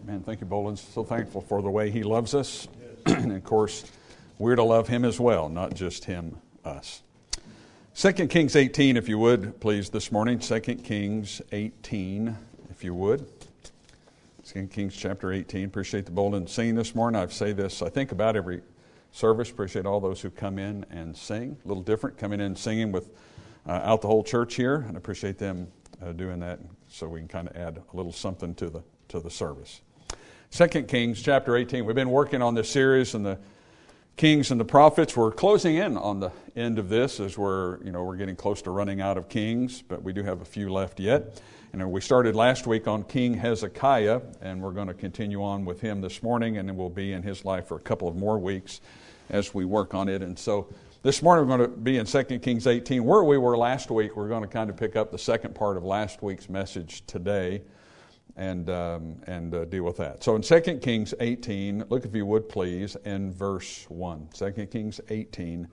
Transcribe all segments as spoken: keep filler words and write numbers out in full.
Man, thank you, Bolin. So thankful for the way he loves us. And of course, we're to love him as well, not just him, us. Second Kings eighteen, if you would, please, this morning. Second Kings eighteen, if you would. Second Kings chapter eighteen. Appreciate the Bolin singing this morning. I say this, I think, about every service. Appreciate all those who come in and sing. A little different, coming in and singing with uh, out the whole church here. And I appreciate them uh, doing that so we can kind of add a little something to the to the service. Second Kings chapter eighteen. We've been working on this series and the Kings and the Prophets. We're closing in on the end of this as we're, you know, we're getting close to running out of Kings, but we do have a few left yet. And we started last week on King Hezekiah, and we're going to continue on with him this morning, and then we'll be in his life for a couple of more weeks as we work on it. And so this morning we're going to be in Second Kings eighteen. Where we were last week, we're going to kind of pick up the second part of last week's message today and um, and uh, deal with that. So in Second Kings eighteen, look if you would please in verse one. Second Kings eighteen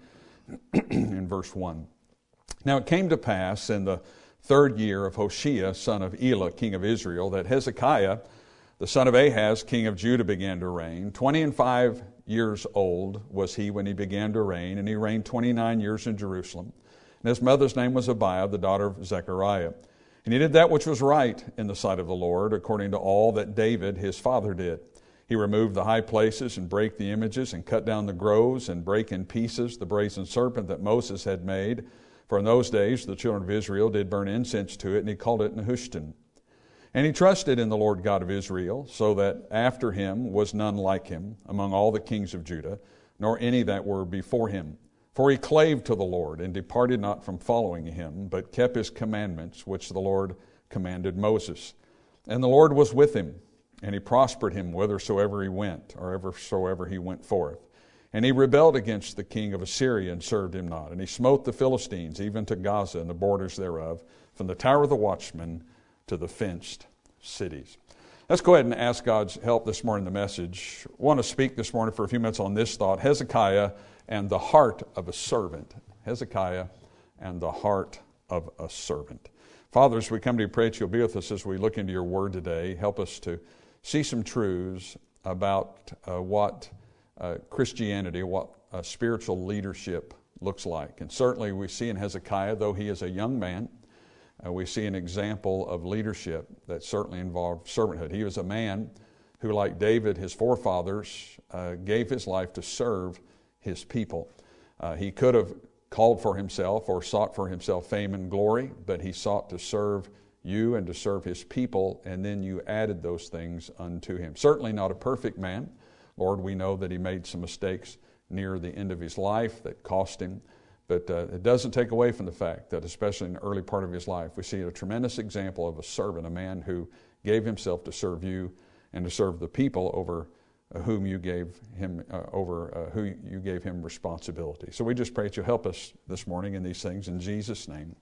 in verse one. Now it came to pass in the third year of Hoshea, son of Elah, king of Israel, that Hezekiah, the son of Ahaz, king of Judah, began to reign. Twenty and five years old was he when he began to reign, and he reigned twenty-nine years in Jerusalem. And his mother's name was Abiah, the daughter of Zechariah. And he did that which was right in the sight of the Lord, according to all that David his father did. He removed the high places and brake the images and cut down the groves and brake in pieces the brazen serpent that Moses had made. For in those days the children of Israel did burn incense to it, and he called it Nehushtan. And he trusted in the Lord God of Israel, so that after him was none like him among all the kings of Judah, nor any that were before him. For he clave to the Lord, and departed not from following him, but kept his commandments, which the Lord commanded Moses. And the Lord was with him, and he prospered him whithersoever he went, or eversoever he went forth. And he rebelled against the king of Assyria, and served him not. And he smote the Philistines, even to Gaza and the borders thereof, from the tower of the watchman to the fenced cities. Let's go ahead and ask God's help this morning in the message. I want to speak this morning for a few minutes on this thought, Hezekiah and the heart of a servant. Hezekiah and the heart of a servant. Father, as we come to you, pray that you'll be with us as we look into your word today. Help us to see some truths about uh, what uh, Christianity, what uh, spiritual leadership looks like. And certainly we see in Hezekiah, though he is a young man, uh, we see an example of leadership that certainly involved servanthood. He was a man who, like David, his forefathers, uh, gave his life to serve his people. Uh, he could have called for himself or sought for himself fame and glory, but he sought to serve you and to serve his people, and then you added those things unto him. Certainly not a perfect man. Lord, we know that he made some mistakes near the end of his life that cost him, but uh, it doesn't take away from the fact that, especially in the early part of his life, we see a tremendous example of a servant, a man who gave himself to serve you and to serve the people over Uh, whom you gave him uh, over, uh, who you gave him responsibility. So we just pray that you'll help us this morning in these things. In Jesus' name,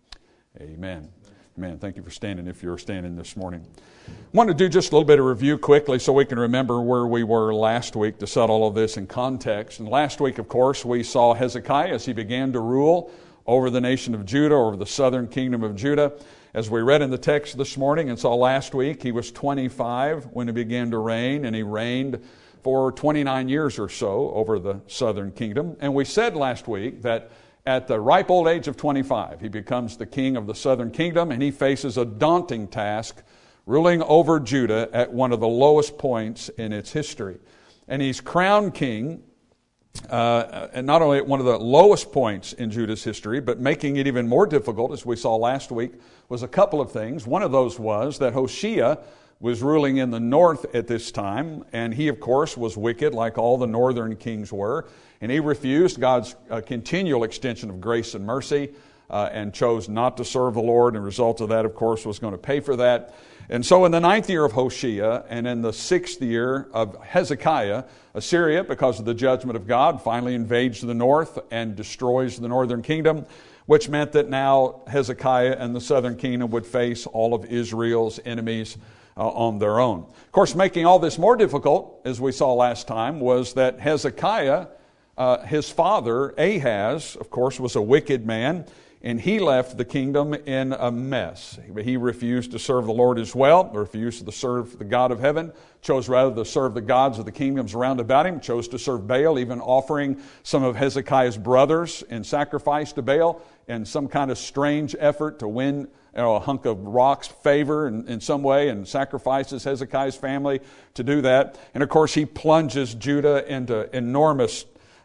amen. Amen. Thank you for standing if you're standing this morning. I want to do just a little bit of review quickly so we can remember where we were last week to set all of this in context. And last week, of course, we saw Hezekiah as he began to rule over the nation of Judah, over the southern kingdom of Judah. As we read in the text this morning and saw last week, he was twenty-five when he began to reign, and he reigned for twenty-nine years or so over the southern kingdom. And we said last week that at the ripe old age of twenty-five, he becomes the king of the southern kingdom, and he faces a daunting task ruling over Judah at one of the lowest points in its history. And he's crowned king, uh, and not only at one of the lowest points in Judah's history, but making it even more difficult, as we saw last week, was a couple of things. One of those was that Hoshea was ruling in the north at this time, and he, of course, was wicked like all the northern kings were, and he refused God's uh, continual extension of grace and mercy uh, and chose not to serve the Lord, and the result of that, of course, was going to pay for that. And so in the ninth year of Hoshea and in the sixth year of Hezekiah, Assyria, because of the judgment of God, finally invades the north and destroys the northern kingdom, which meant that now Hezekiah and the southern kingdom would face all of Israel's enemies Uh, on their own. Of course, making all this more difficult, as we saw last time, was that Hezekiah, uh, his father, Ahaz, of course, was a wicked man. and he left the kingdom in a mess. He refused to serve the Lord as well, refused to serve the God of heaven, chose rather to serve the gods of the kingdoms around about him, chose to serve Baal, even offering some of Hezekiah's brothers in sacrifice to Baal in some kind of strange effort to win you know, a hunk of rock's favor in, in some way, and sacrifices Hezekiah's family to do that. And of course, he plunges Judah into enormous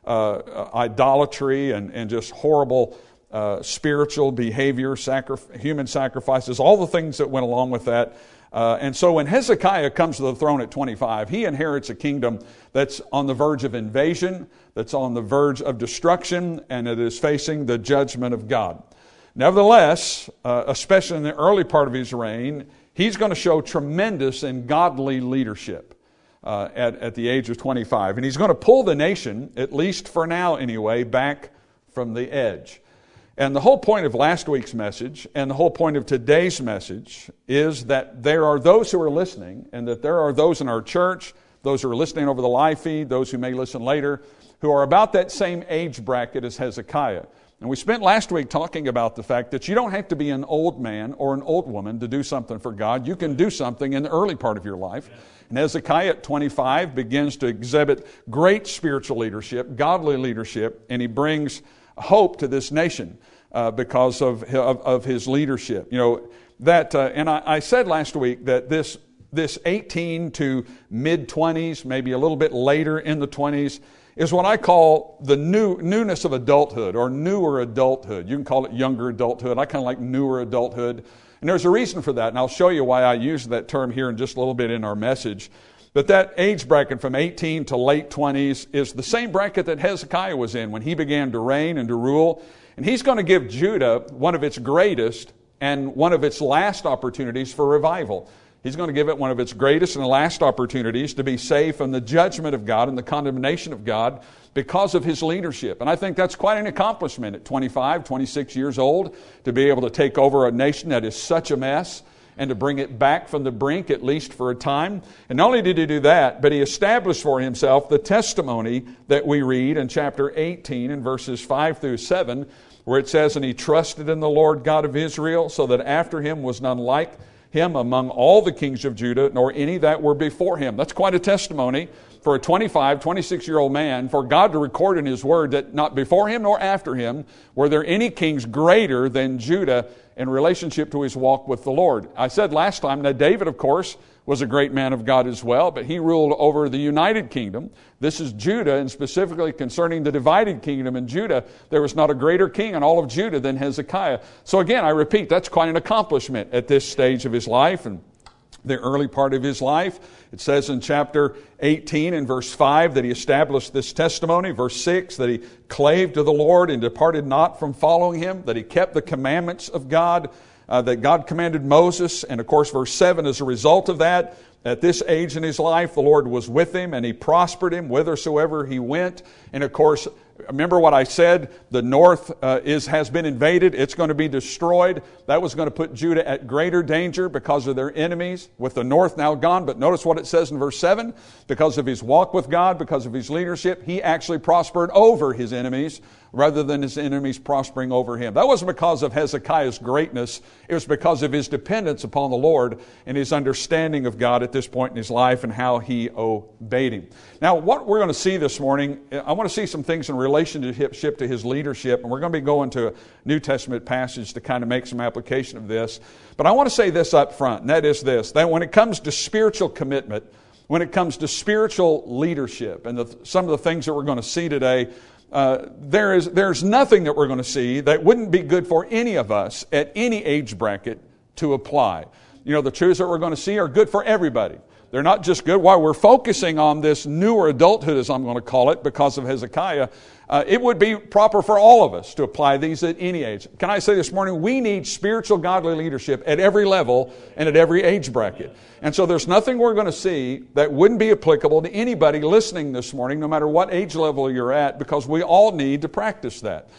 uh, idolatry and, and just horrible Uh, spiritual behavior, sacri- human sacrifices, all the things that went along with that. Uh, and so when Hezekiah comes to the throne at twenty-five, he inherits a kingdom that's on the verge of invasion, that's on the verge of destruction, and it is facing the judgment of God. Nevertheless, uh, especially in the early part of his reign, he's going to show tremendous and godly leadership uh, at, at the age of twenty-five. And he's going to pull the nation, at least for now anyway, back from the edge. And the whole point of last week's message and the whole point of today's message is that there are those who are listening, and that there are those in our church, those who are listening over the live feed, those who may listen later, who are about that same age bracket as Hezekiah. And we spent last week talking about the fact that you don't have to be an old man or an old woman to do something for God. You can do something in the early part of your life. And Hezekiah at twenty-five begins to exhibit great spiritual leadership, godly leadership, and he brings hope to this nation uh, because of, of of his leadership. You know that, uh, and I, I said last week that this this eighteen to mid twenties, maybe a little bit later in the twenties, is what I call the new newness of adulthood or newer adulthood. You can call it younger adulthood. I kind of like newer adulthood, and there's a reason for that, and I'll show you why I use that term here in just a little bit in our message. But that age bracket from eighteen to late twenties is the same bracket that Hezekiah was in when he began to reign and to rule. And he's going to give Judah one of its greatest and one of its last opportunities for revival. He's going to give it one of its greatest and last opportunities to be saved from the judgment of God and the condemnation of God because of his leadership. And I think that's quite an accomplishment at twenty-five, twenty-six years old, to be able to take over a nation that is such a mess and to bring it back from the brink, at least for a time. And not only did he do that, but he established for himself the testimony that we read in chapter eighteen in verses five through seven, where it says, "And he trusted in the Lord God of Israel, so that after him was none like him among all the kings of Judah, nor any that were before him." That's quite a testimony for a twenty-five, twenty-six-year-old man, for God to record in his word that not before him nor after him were there any kings greater than Judah in relationship to his walk with the Lord. I said last time that David, of course, was a great man of God as well, but he ruled over the united kingdom. This is Judah, and specifically concerning the divided kingdom in Judah, there was not a greater king in all of Judah than Hezekiah. So again, I repeat, that's quite an accomplishment at this stage of his life and the early part of his life. It says in chapter eighteen and verse five that he established this testimony. Verse six, that he clave to the Lord and departed not from following him, that he kept the commandments of God, uh, that God commanded Moses. And of course, verse seven, as a result of that, at this age in his life, the Lord was with him and he prospered him whithersoever he went. And of course, remember what I said, the north uh, is has been invaded. It's going to be destroyed. That was going to put Judah at greater danger because of their enemies, with the north now gone. But notice what it says in verse seven. Because of his walk with God, because of his leadership, he actually prospered over his enemies rather than his enemies prospering over him. That wasn't because of Hezekiah's greatness. It was because of his dependence upon the Lord and his understanding of God at this point in his life and how he obeyed him. Now, what we're going to see this morning, I want to see some things in relationship to his leadership, and we're going to be going to a New Testament passage to kind of make some application of this. But I want to say this up front, and that is this, that when it comes to spiritual commitment, when it comes to spiritual leadership, and the, some of the things that we're going to see today, Uh, there is there's nothing that we're going to see that wouldn't be good for any of us at any age bracket to apply. You know, the truths that we're going to see are good for everybody. They're not just good. While we're focusing on this newer adulthood, as I'm going to call it, because of Hezekiah, uh, it would be proper for all of us to apply these at any age. Can I say this morning, we need spiritual godly leadership at every level and at every age bracket. And so there's nothing we're going to see that wouldn't be applicable to anybody listening this morning, no matter what age level you're at, because we all need to practice that.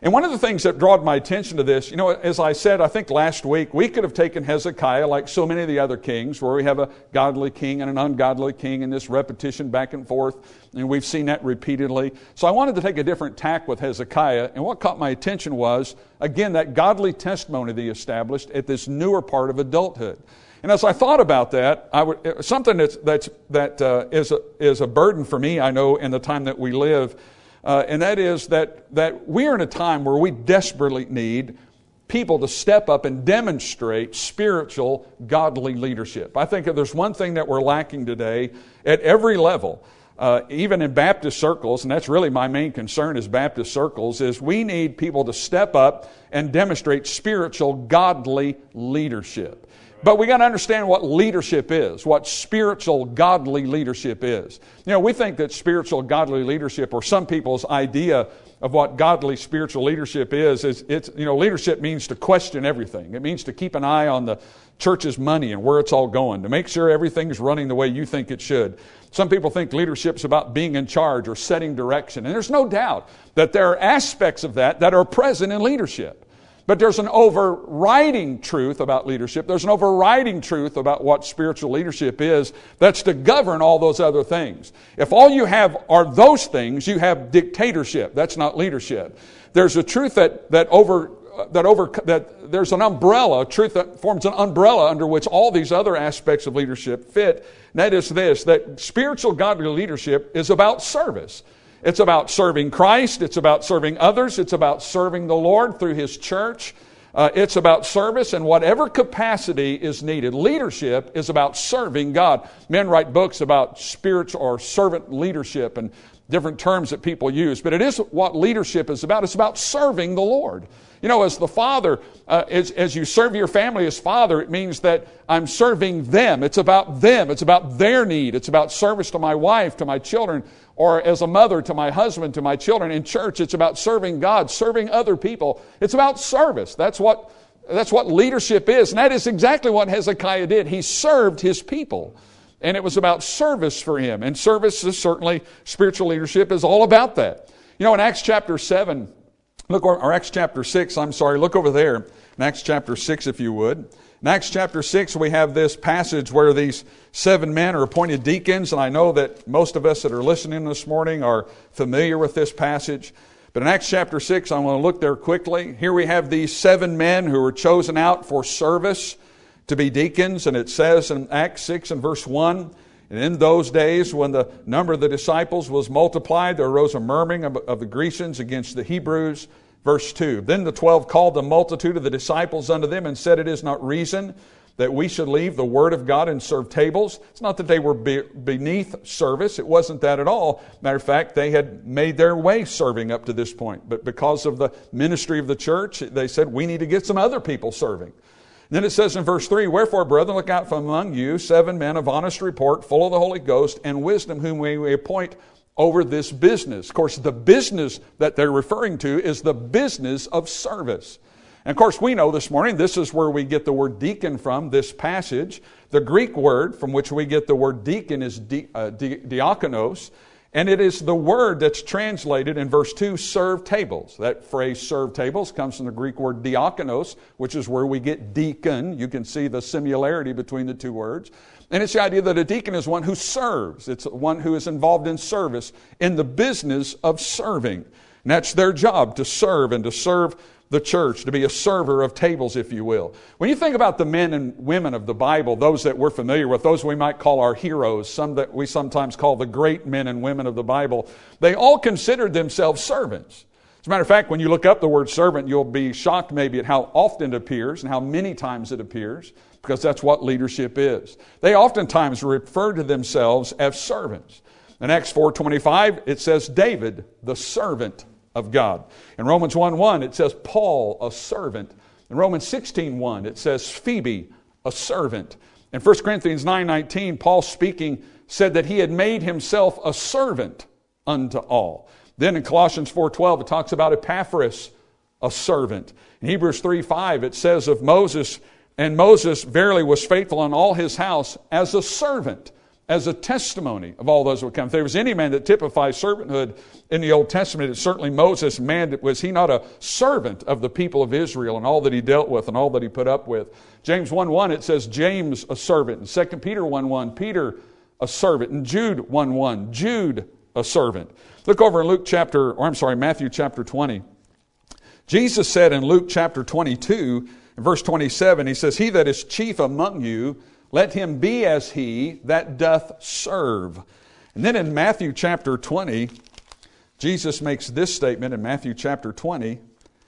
And one of the things that drawed my attention to this, you know, as I said, I think last week, we could have taken Hezekiah like so many of the other kings, where we have a godly king and an ungodly king, and this repetition back and forth, and we've seen that repeatedly. So I wanted to take a different tack with Hezekiah, and what caught my attention was, again, that godly testimony that he established at this newer part of adulthood. And as I thought about that, I would, something that's, that's, that uh, is, a, is a burden for me, I know, in the time that we live, Uh, and that is that, that we are in a time where we desperately need people to step up and demonstrate spiritual, godly leadership. I think if there's one thing that we're lacking today at every level, uh, even in Baptist circles, and that's really my main concern is Baptist circles, is we need people to step up and demonstrate spiritual, godly leadership. But we got to understand what leadership is, what spiritual, godly leadership is. You know, we think that spiritual, godly leadership, or some people's idea of what godly spiritual leadership is, is it's, you know, leadership means to question everything. It means to keep an eye on the church's money and where it's all going, to make sure everything's running the way you think it should. Some people think leadership's about being in charge or setting direction. And there's no doubt that there are aspects of that that are present in leadership. But there's an overriding truth about leadership. There's an overriding truth about what spiritual leadership is that's to govern all those other things. If all you have are those things, you have dictatorship. That's not leadership. There's a truth that, that over, that over, that there's an umbrella, a truth that forms an umbrella under which all these other aspects of leadership fit. And that is this, that spiritual godly leadership is about service. It's about serving Christ. It's about serving others. It's about serving the Lord through His church. Uh, it's about service in whatever capacity is needed. Leadership is about serving God. Men write books about spiritual or servant leadership and different terms that people use. But it is what leadership is about. It's about serving the Lord. You know, as the father, uh, as, as you serve your family as father, it means that I'm serving them. It's about them. It's about their need. It's about service to my wife, to my children, or as a mother to my husband, to my children. In church, it's about serving God, serving other people. It's about service. That's what, that's what leadership is. And that is exactly what Hezekiah did. He served his people. And it was about service for him. And service is certainly, spiritual leadership is all about that. You know, in Acts chapter seven, look, or Acts chapter six, I'm sorry, look over there. In Acts chapter six, if you would. In Acts chapter six, we have this passage where these seven men are appointed deacons. And I know that most of us that are listening this morning are familiar with this passage. But in Acts chapter six, I want to look there quickly. Here we have these seven men who were chosen out for service to be deacons. And it says in Acts six and verse one, and in those days when the number of the disciples was multiplied, there arose a murmuring of, of the Grecians against the Hebrews. Verse two, then the twelve called the multitude of the disciples unto them and said, it is not reason that we should leave the word of God and serve tables. It's not that they were be, beneath service. It wasn't that at all. Matter of fact, they had made their way serving up to this point. But because of the ministry of the church, they said, we need to get some other people serving. And then it says in verse three, wherefore, brethren, look out from among you seven men of honest report, full of the Holy Ghost and wisdom, whom we may appoint over this business. Of course, the business that they're referring to is the business of service. And of course, we know this morning, this is where we get the word deacon from, this passage. The Greek word from which we get the word deacon is di, uh, di, diakonos. And it is the word that's translated in verse two, serve tables. That phrase, serve tables, comes from the Greek word diakonos, which is where we get deacon. You can see the similarity between the two words. And it's the idea that a deacon is one who serves. It's one who is involved in service, in the business of serving. And that's their job, to serve and to serve the church, to be a server of tables, if you will. When you think about the men and women of the Bible, those that we're familiar with, those we might call our heroes, some that we sometimes call the great men and women of the Bible, they all considered themselves servants. As a matter of fact, when you look up the word servant, you'll be shocked maybe at how often it appears and how many times it appears, because that's what leadership is. They oftentimes refer to themselves as servants. In Acts four twenty-five, it says David, the servant of God. In Romans one one, it says Paul, a servant. In Romans sixteen one, it says Phoebe, a servant. In First Corinthians nine nineteen, Paul speaking said that he had made himself a servant unto all. Then in Colossians four twelve, it talks about Epaphras, a servant. In Hebrews three five, it says of Moses, and Moses verily was faithful in all his house as a servant as a testimony of all those who would come. If there was any man that typifies servanthood in the Old Testament, it's certainly Moses. Man, was he not a servant of the people of Israel and all that he dealt with and all that he put up with? James one one, it says James a servant. In Second Peter one one, Peter a servant. In Jude one one, Jude a servant. Look over in Luke chapter, or I'm sorry, Matthew chapter twenty. Jesus said in Luke chapter twenty-two, verse twenty-seven, he says, he that is chief among you, let him be as he that doth serve. And then in Matthew chapter twenty, Jesus makes this statement in Matthew chapter twenty.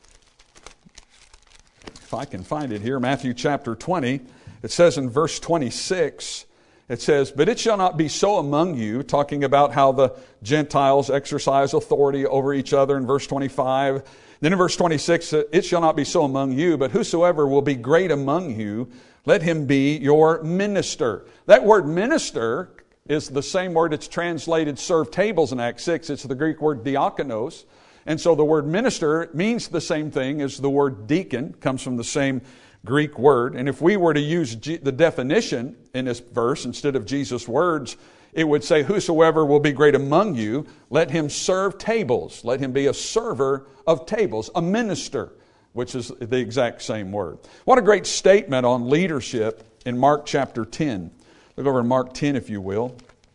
If I can find it here, Matthew chapter twenty, it says in verse twenty-six, it says, but it shall not be so among you, talking about how the Gentiles exercise authority over each other in verse twenty-five. Then in verse twenty-six, it shall not be so among you, but whosoever will be great among you, let him be your minister. That word minister is the same word it's translated serve tables in Acts six. It's the Greek word diakonos. And so the word minister means the same thing as the word deacon, comes from the same Greek word. And if we were to use G- the definition in this verse instead of Jesus' words, it would say, whosoever will be great among you, let him serve tables. Let him be a server of tables, a minister, which is the exact same word. What a great statement on leadership in Mark chapter ten. Look over in Mark ten, if you will.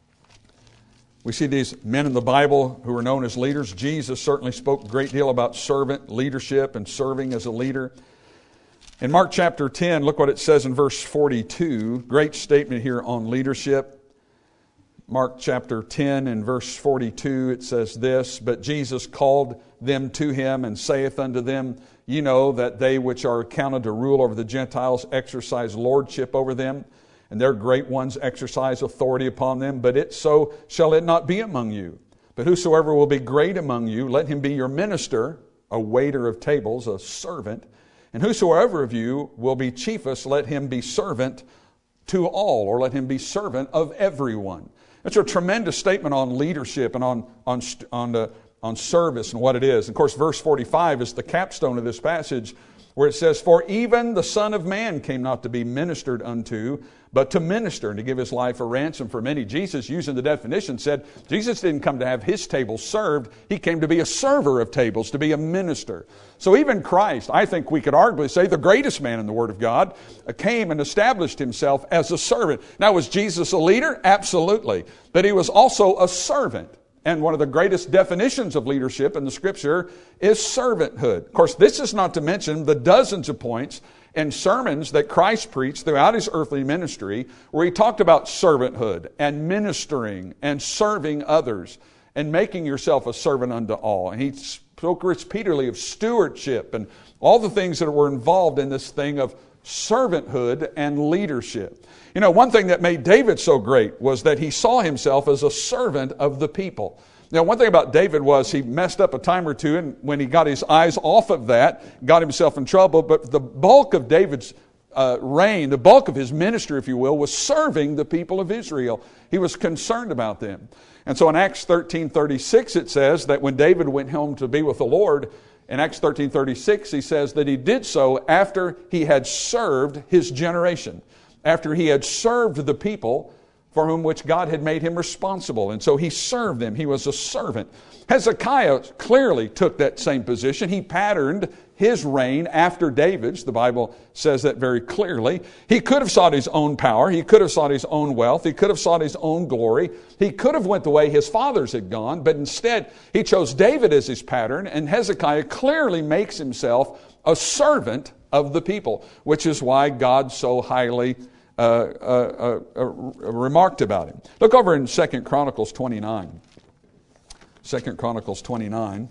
We see these men in the Bible who are known as leaders. Jesus certainly spoke a great deal about servant leadership and serving as a leader. In Mark chapter ten, look what it says in verse forty-two. Great statement here on leadership. Mark chapter ten and verse forty-two, it says this, but Jesus called them to him and saith unto them, ye know that they which are accounted to rule over the Gentiles exercise lordship over them, and their great ones exercise authority upon them. But it so shall it not be among you. But whosoever will be great among you, let him be your minister, a waiter of tables, a servant. And whosoever of you will be chiefest, let him be servant to all, or let him be servant of everyone. It's a tremendous statement on leadership and on on on, uh, on service and what it is. Of course, verse forty-five is the capstone of this passage, where it says, for even the Son of Man came not to be ministered unto, but to minister and to give his life a ransom for many. Jesus, using the definition, said Jesus didn't come to have his table served. He came to be a server of tables, to be a minister. So even Christ, I think we could arguably say the greatest man in the Word of God, came and established himself as a servant. Now, was Jesus a leader? Absolutely. But he was also a servant. And one of the greatest definitions of leadership in the Scripture is servanthood. Of course, this is not to mention the dozens of points and sermons that Christ preached throughout his earthly ministry, where he talked about servanthood and ministering and serving others and making yourself a servant unto all. And he spoke repeatedly of stewardship and all the things that were involved in this thing of servanthood and leadership. You know, one thing that made David so great was that he saw himself as a servant of the people. Now, one thing about David was he messed up a time or two, and when he got his eyes off of that, got himself in trouble. But the bulk of David's uh, reign, the bulk of his ministry, if you will, was serving the people of Israel. He was concerned about them. And so in Acts thirteen thirty-six, it says that when David went home to be with the Lord, in Acts thirteen thirty-six, he says that he did so after he had served his generation, after he had served the people for whom which God had made him responsible. And so he served them. He was a servant. Hezekiah clearly took that same position. He patterned his reign after David's. The Bible says that very clearly. He could have sought his own power. He could have sought his own wealth. He could have sought his own glory. He could have went the way his fathers had gone, but instead he chose David as his pattern, and Hezekiah clearly makes himself a servant of the people, which is why God so highly Uh, uh, uh, uh, remarked about him. Look over in Second Chronicles twenty-nine. Second Chronicles twenty-nine.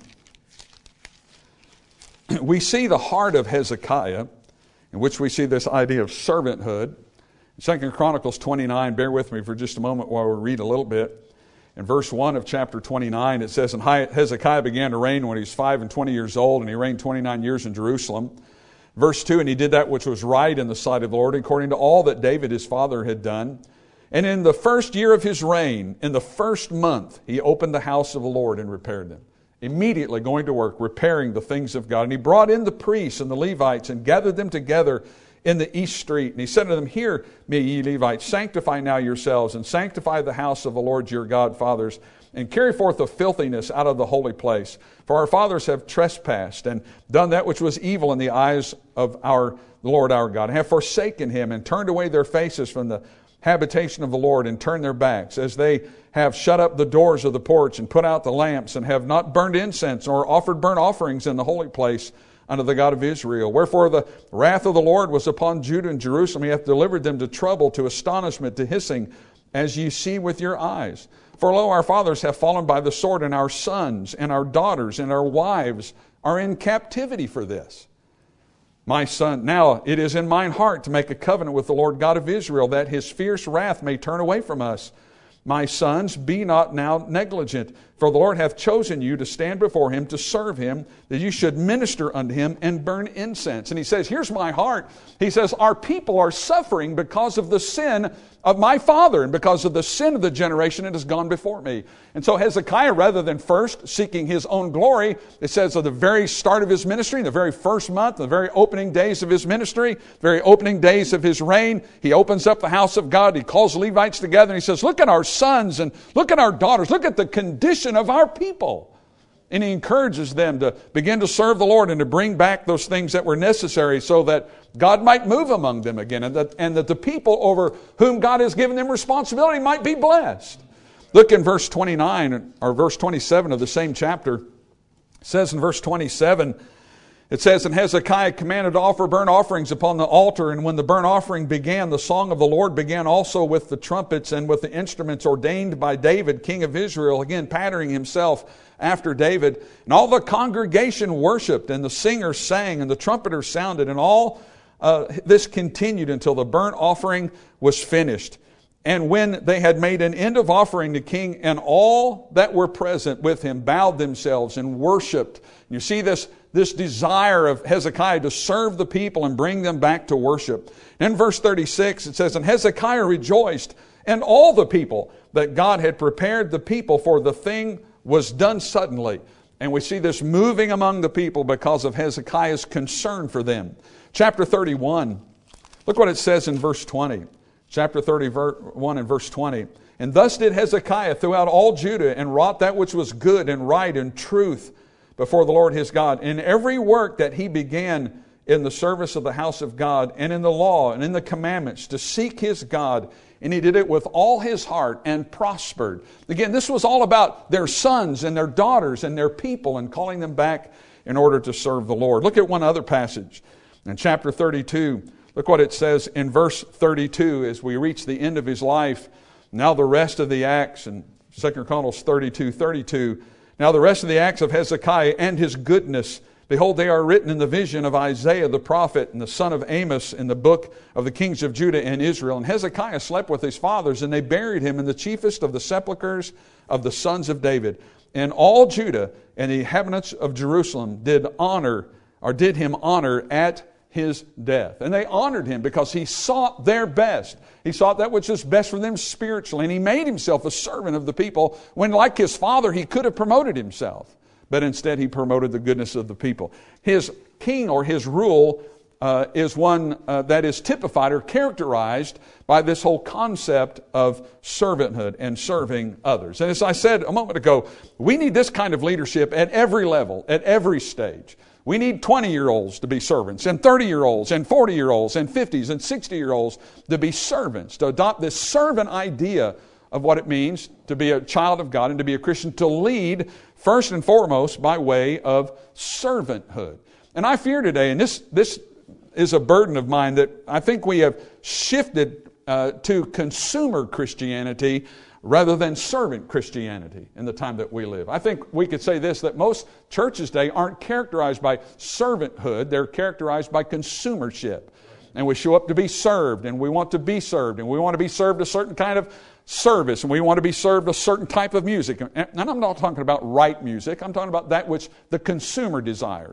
We see the heart of Hezekiah, in which we see this idea of servanthood. Second Chronicles twenty-nine, bear with me for just a moment while we read a little bit. In verse one of chapter twenty-nine, it says, and Hezekiah began to reign when he was five and twenty years old, and he reigned twenty-nine years in Jerusalem. Verse two, and he did that which was right in the sight of the Lord, according to all that David his father had done. And in the first year of his reign, in the first month, he opened the house of the Lord and repaired them. Immediately going to work, repairing the things of God. And he brought in the priests and the Levites and gathered them together in the east street. And he said to them, Hear me, ye Levites, sanctify now yourselves, and sanctify the house of the Lord your God, fathers, and carry forth the filthiness out of the holy place. For our fathers have trespassed, and done that which was evil in the eyes of our Lord our God, and have forsaken him, and turned away their faces from the habitation of the Lord, and turned their backs, as they have shut up the doors of the porch, and put out the lamps, and have not burned incense, nor offered burnt offerings in the holy place unto the God of Israel. Wherefore the wrath of the Lord was upon Judah and Jerusalem. He hath delivered them to trouble, to astonishment, to hissing, as ye see with your eyes. For lo, our fathers have fallen by the sword, and our sons, and our daughters, and our wives are in captivity for this. My son, now it is in mine heart to make a covenant with the Lord God of Israel, that his fierce wrath may turn away from us. My sons, be not now negligent, for the Lord hath chosen you to stand before him, to serve him, that you should minister unto him and burn incense. And he says, here's my heart. He says, our people are suffering because of the sin of my father, and because of the sin of the generation that has gone before me. And so Hezekiah, rather than first seeking his own glory, it says at the very start of his ministry, the very first month, the very opening days of his ministry, the very opening days of his reign, he opens up the house of God, he calls the Levites together, and he says, look at our sons and look at our daughters, look at the condition of our people. And he encourages them to begin to serve the Lord and to bring back those things that were necessary so that God might move among them again, and that, and that the people over whom God has given them responsibility might be blessed. Look in verse twenty-nine, or verse twenty-seven of the same chapter. It says in verse twenty-seven, it says, And Hezekiah commanded to offer burnt offerings upon the altar, and when the burnt offering began, the song of the Lord began also with the trumpets and with the instruments ordained by David, king of Israel, again patterning himself after David. And all the congregation worshiped, and the singers sang, and the trumpeters sounded, and all uh, this continued until the burnt offering was finished. And when they had made an end of offering, the king and all that were present with him bowed themselves and worshiped. You see this, this desire of Hezekiah to serve the people and bring them back to worship. In verse thirty-six, it says, And Hezekiah rejoiced, and all the people, that God had prepared the people, for the thing was done suddenly. And we see this moving among the people because of Hezekiah's concern for them. Chapter thirty-one, look what it says in verse twenty. Chapter thirty-one and verse twenty. And thus did Hezekiah throughout all Judah, and wrought that which was good and right and truth before the Lord his God, in every work that he began in the service of the house of God, and in the law and in the commandments, to seek his God. And he did it with all his heart and prospered. Again, this was all about their sons and their daughters and their people, and calling them back in order to serve the Lord. Look at one other passage. In chapter thirty-two, look what it says in verse thirty-two as we reach the end of his life. Now the rest of the acts, in Second Chronicles thirty-two thirty-two, now the rest of the acts of Hezekiah and his goodness, behold, they are written in the vision of Isaiah the prophet and the son of Amos in the book of the kings of Judah and Israel. And Hezekiah slept with his fathers, and they buried him in the chiefest of the sepulchres of the sons of David. And all Judah and the inhabitants of Jerusalem did honor, or did him honor at his death. And they honored him because he sought their best. He sought that which was best for them spiritually. And he made himself a servant of the people when, like his father, he could have promoted himself. But instead he promoted the goodness of the people. His king, or his rule, uh, is one uh, that is typified or characterized by this whole concept of servanthood and serving others. And as I said a moment ago, we need this kind of leadership at every level, at every stage. We need twenty-year-olds to be servants, and thirty-year-olds, and forty-year-olds, and fifties, and sixty-year-olds to be servants, to adopt this servant idea of what it means to be a child of God and to be a Christian, to lead first and foremost by way of servanthood. And I fear today, and this, this is a burden of mine, that I think we have shifted uh, to consumer Christianity rather than servant Christianity in the time that we live. I think we could say this, that most churches today aren't characterized by servanthood, they're characterized by consumership. And we show up to be served, and we want to be served, and we want to be served a certain kind of service, and we want to be served a certain type of music. And I'm not talking about right music, I'm talking about that which the consumer desires.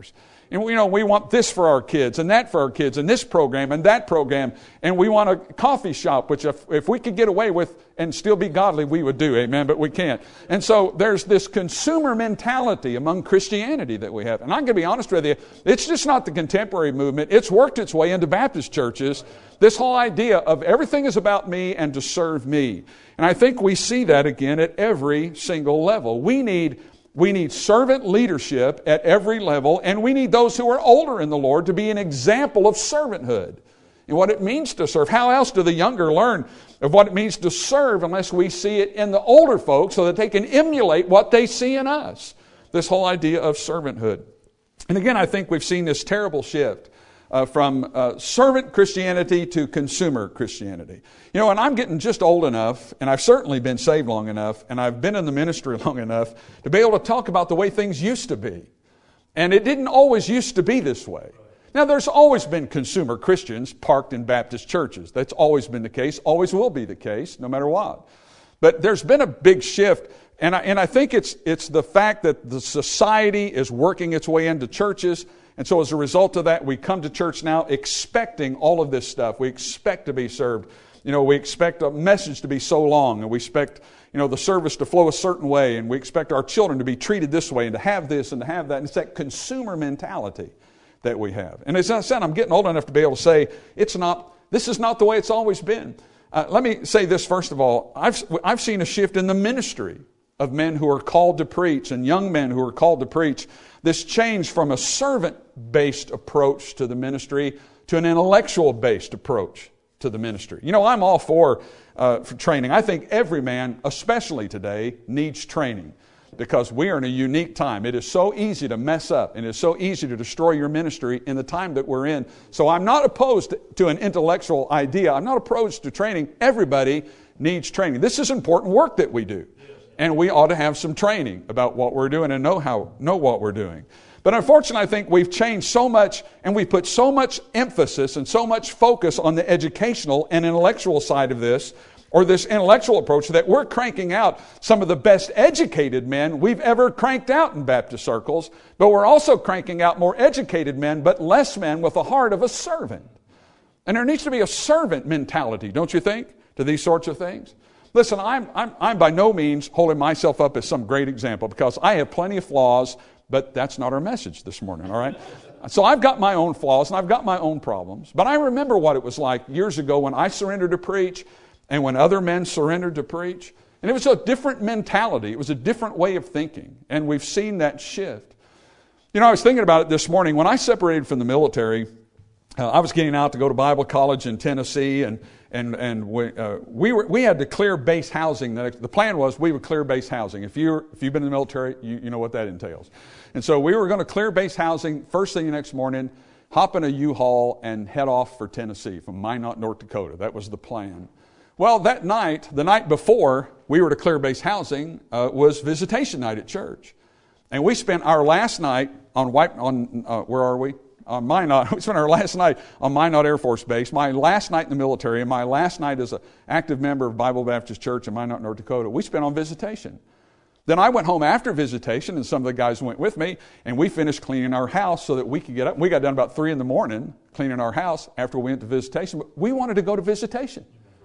and you know, we want this for our kids and that for our kids and this program and that program. And we want a coffee shop, which if, if we could get away with and still be godly, we would do. Amen. But we can't. And so there's this consumer mentality among Christianity that we have. And I'm going to be honest with you. It's just not the contemporary movement. It's worked its way into Baptist churches. This whole idea of everything is about me and to serve me. And I think we see that again at every single level. We need We need servant leadership at every level, and we need those who are older in the Lord to be an example of servanthood and what it means to serve. How else do the younger learn of what it means to serve unless we see it in the older folks so that they can emulate what they see in us? This whole idea of servanthood. And again, I think we've seen this terrible shift Uh, from uh, servant Christianity to consumer Christianity. You know, and I'm getting just old enough, and I've certainly been saved long enough, and I've been in the ministry long enough to be able to talk about the way things used to be. And it didn't always used to be this way. Now, there's always been consumer Christians parked in Baptist churches. That's always been the case, always will be the case, no matter what. But there's been a big shift, and I, and I think it's it's the fact that the society is working its way into churches. And so as a result of that, we come to church now expecting all of this stuff. We expect to be served. You know, we expect a message to be so long, and we expect, you know, the service to flow a certain way, and we expect our children to be treated this way and to have this and to have that. And it's that consumer mentality that we have. And as I said, I'm getting old enough to be able to say, it's not, this is not the way it's always been. Uh, let me say this first of all. I've, I've seen a shift in the ministry of men who are called to preach and young men who are called to preach. This change from a servant-based approach to the ministry to an intellectual-based approach to the ministry. You know, I'm all for, uh, for training. I think every man, especially today, needs training because we are in a unique time. It is so easy to mess up and it's so easy to destroy your ministry in the time that we're in. So I'm not opposed to an intellectual idea. I'm not opposed to training. Everybody needs training. This is important work that we do. And we ought to have some training about what we're doing and know how know what we're doing. But unfortunately, I think we've changed so much and we put so much emphasis and so much focus on the educational and intellectual side of this, or this intellectual approach, that we're cranking out some of the best educated men we've ever cranked out in Baptist circles, but we're also cranking out more educated men, but less men with the heart of a servant. And there needs to be a servant mentality, don't you think, to these sorts of things? Listen, I'm, I'm, I'm by no means holding myself up as some great example because I have plenty of flaws, but that's not our message this morning, all right? So I've got my own flaws and I've got my own problems. But I remember what it was like years ago when I surrendered to preach and when other men surrendered to preach. And it was a different mentality. It was a different way of thinking. And we've seen that shift. You know, I was thinking about it this morning. When I separated from the military, uh, I was getting out to go to Bible college in Tennessee, and And and we uh, we were we had to clear base housing. The, the plan was we would clear base housing. If you if you've been in the military, you, you know what that entails. And so we were going to clear base housing first thing the next morning, hop in a U-Haul and head off for Tennessee from Minot, North Dakota. That was the plan. Well, that night, the night before we were to clear base housing, uh, was visitation night at church, and we spent our last night on White on uh, where are we? On Minot, we spent our last night on Minot Air Force Base, my last night in the military, and my last night as an active member of Bible Baptist Church in Minot, North Dakota. We spent on visitation. Then I went home after visitation, and some of the guys went with me, and we finished cleaning our house so that we could get up. We got done about three in the morning cleaning our house after we went to visitation. But we wanted to go to visitation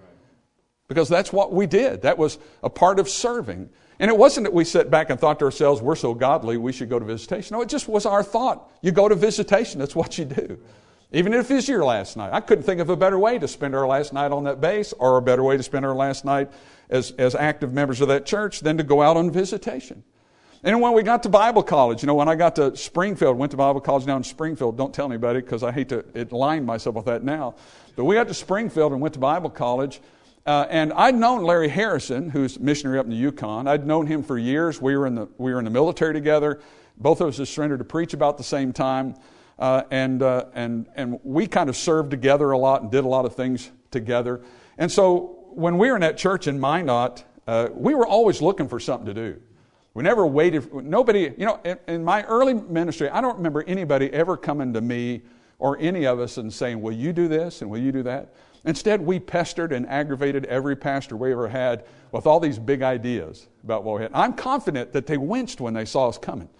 because that's what we did. That was a part of serving. And it wasn't that we sat back and thought to ourselves, we're so godly, we should go to visitation. No, it just was our thought. You go to visitation, that's what you do. Even if it's your last night. I couldn't think of a better way to spend our last night on that base, or a better way to spend our last night as, as active members of that church than to go out on visitation. And when we got to Bible college, you know, when I got to Springfield, went to Bible college down in Springfield, don't tell anybody because I hate to align myself with that now. But we got to Springfield and went to Bible college. Uh, and I'd known Larry Harrison, who's a missionary up in the Yukon. I'd known him for years. We were in the we were in the military together. Both of us had surrendered to preach about the same time, uh, and uh, and and we kind of served together a lot and did a lot of things together. And so when we were in that church in Minot, uh, we were always looking for something to do. We never waited. Nobody, you know, in, in my early ministry, I don't remember anybody ever coming to me or any of us and saying, "Will you do this and will you do that?" Instead, we pestered and aggravated every pastor we ever had with all these big ideas about what we had. I'm confident that they winced when they saw us coming.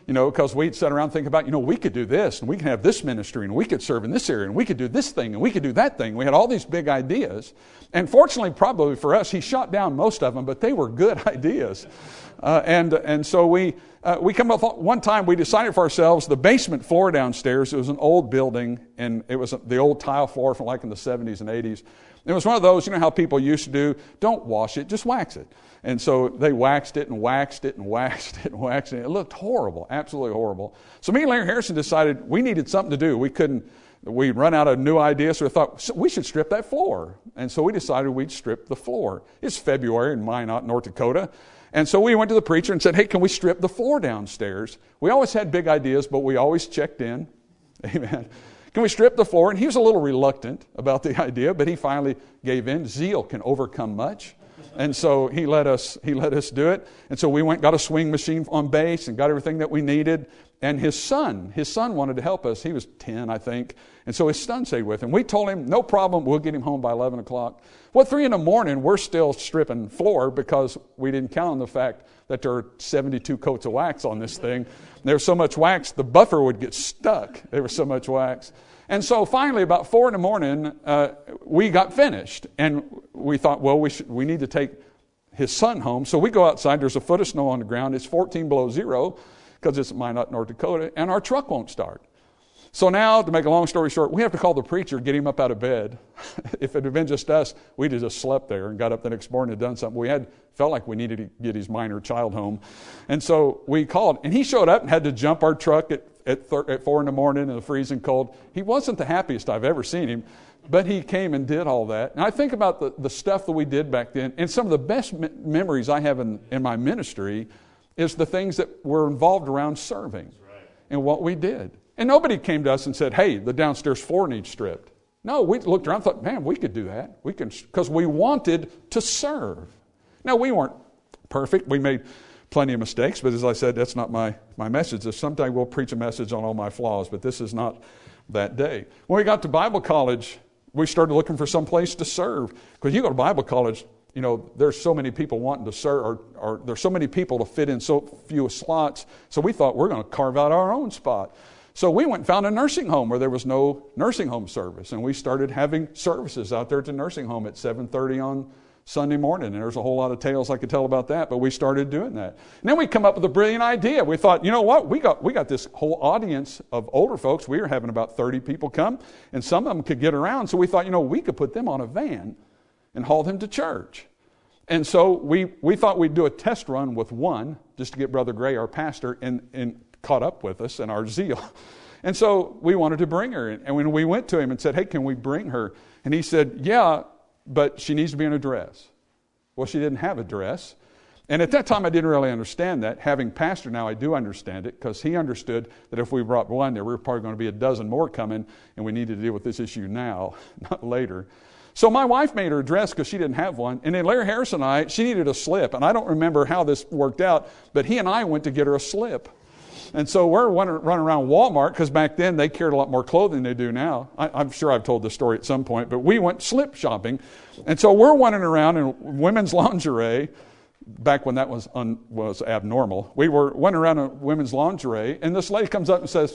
You know, because we'd sit around thinking about, you know, we could do this, and we can have this ministry, and we could serve in this area, and we could do this thing, and we could do that thing. We had all these big ideas. And fortunately, probably for us, he shot down most of them, but they were good ideas. Uh, and and so we uh, we come up, one time we decided for ourselves, the basement floor downstairs, it was an old building, and it was the old tile floor from like in the seventies and eighties. It was one of those, you know how people used to do, don't wash it, just wax it. And so they waxed it and waxed it and waxed it and waxed it. It looked horrible, absolutely horrible. So me and Larry Harrison decided we needed something to do. We couldn't, we'd run out of new ideas, so we thought we should strip that floor. And so we decided we'd strip the floor. It's February in Minot, North Dakota. And so we went to the preacher and said, hey, can we strip the floor downstairs? We always had big ideas, but we always checked in. Amen. Can we strip the floor? And he was a little reluctant about the idea, but he finally gave in. Zeal can overcome much. And so he let us he let us do it. And so we went, got a swing machine on base and got everything that we needed. And his son, his son wanted to help us. He was ten, I think. And so his son stayed with him. We told him, no problem, we'll get him home by eleven o'clock. Well, three in the morning, we're still stripping floor because we didn't count on the fact that there are seventy-two coats of wax on this thing. There was so much wax, the buffer would get stuck. There was so much wax. And so finally, about four in the morning, uh, we got finished. And we thought, well, we should, we need to take his son home. So we go outside. There's a foot of snow on the ground. It's fourteen below zero because it's Minot, North Dakota. And our truck won't start. So now, to make a long story short, we have to call the preacher, get him up out of bed. If it had been just us, we'd have just slept there and got up the next morning and done something. We had felt like we needed to get his minor child home. And so we called. And he showed up and had to jump our truck at At, th- at four in the morning in the freezing cold. He wasn't the happiest I've ever seen him, but he came and did all that. And I think about the, the stuff that we did back then, and some of the best me- memories I have in, in my ministry is the things that were involved around serving. Right. And what we did. And nobody came to us and said, hey, the downstairs floor needs stripped. No, we looked around and thought, man, we could do that. We can, because we wanted to serve. Now, we weren't perfect. We made plenty of mistakes, but as I said, that's not my, my message. Sometime we'll preach a message on all my flaws, but this is not that day. When we got to Bible college, we started looking for some place to serve. Because you go to Bible college, you know, there's so many people wanting to serve, or, or there's so many people to fit in so few slots. So we thought we're going to carve out our own spot. So we went and found a nursing home where there was no nursing home service. And we started having services out there at the nursing home at seven thirty on Sunday morning, and there's a whole lot of tales I could tell about that, but we started doing that. And then we come up with a brilliant idea. We thought, you know what, we got we got this whole audience of older folks. We were having about thirty people come, and some of them could get around, so we thought, you know, we could put them on a van and haul them to church. And so we, we thought we'd do a test run with one, just to get Brother Gray, our pastor, and, and caught up with us and our zeal. And so we wanted to bring her. And when we went to him and said, hey, can we bring her? And he said, yeah, but she needs to be in a dress. Well, she didn't have a dress. And at that time, I didn't really understand that. Having pastor now, I do understand it, because he understood that if we brought one, there were probably going to be a dozen more coming, and we needed to deal with this issue now, not later. So my wife made her a dress because she didn't have one. And then Larry Harrison and I, she needed a slip. And I don't remember how this worked out, but he and I went to get her a slip. And so we're running around Walmart, because back then they carried a lot more clothing than they do now. I, I'm sure I've told this story at some point, but we went slip shopping. And so we're running around in women's lingerie, back when that was un, was abnormal. We were running around in women's lingerie, and this lady comes up and says,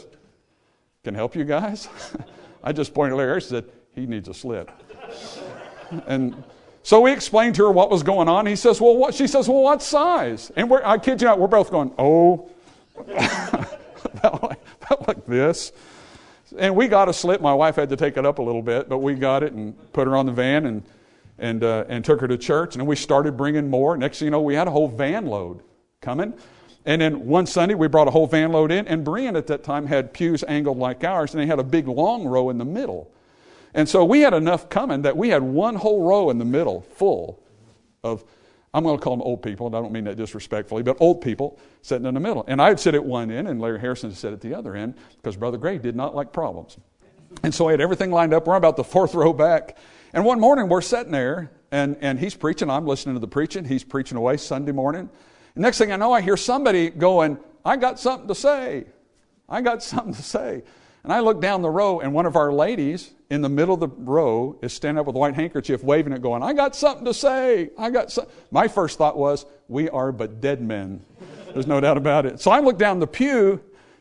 can I help you guys? I just pointed at Larry and said, he needs a slip. And so we explained to her what was going on. He says, well, what? She says, well, what size? And we're, I kid you not, we're both going, oh, about, like, about like this. And we got a slip. My wife had to take it up a little bit, but we got it and put her on the van and and uh, and took her to church. And then we started bringing more. Next thing you know, we had a whole van load coming. And then one Sunday, we brought a whole van load in. And Brian at that time had pews angled like ours, and they had a big long row in the middle. And so we had enough coming that we had one whole row in the middle full of, I'm going to call them old people, and I don't mean that disrespectfully, but old people sitting in the middle. And I'd sit at one end, and Larry Harrison would sit at the other end, because Brother Gray did not like problems. And so I had everything lined up. We're about the fourth row back. And one morning, we're sitting there, and, and he's preaching. I'm listening to the preaching. He's preaching away Sunday morning. And next thing I know, I hear somebody going, I got something to say. I got something to say. And I look down the row, and one of our ladies in the middle of the row is standing up with a white handkerchief, waving it, going, I got something to say. I got so-. My first thought was, we are but dead men. There's no doubt about it. So I looked down the pew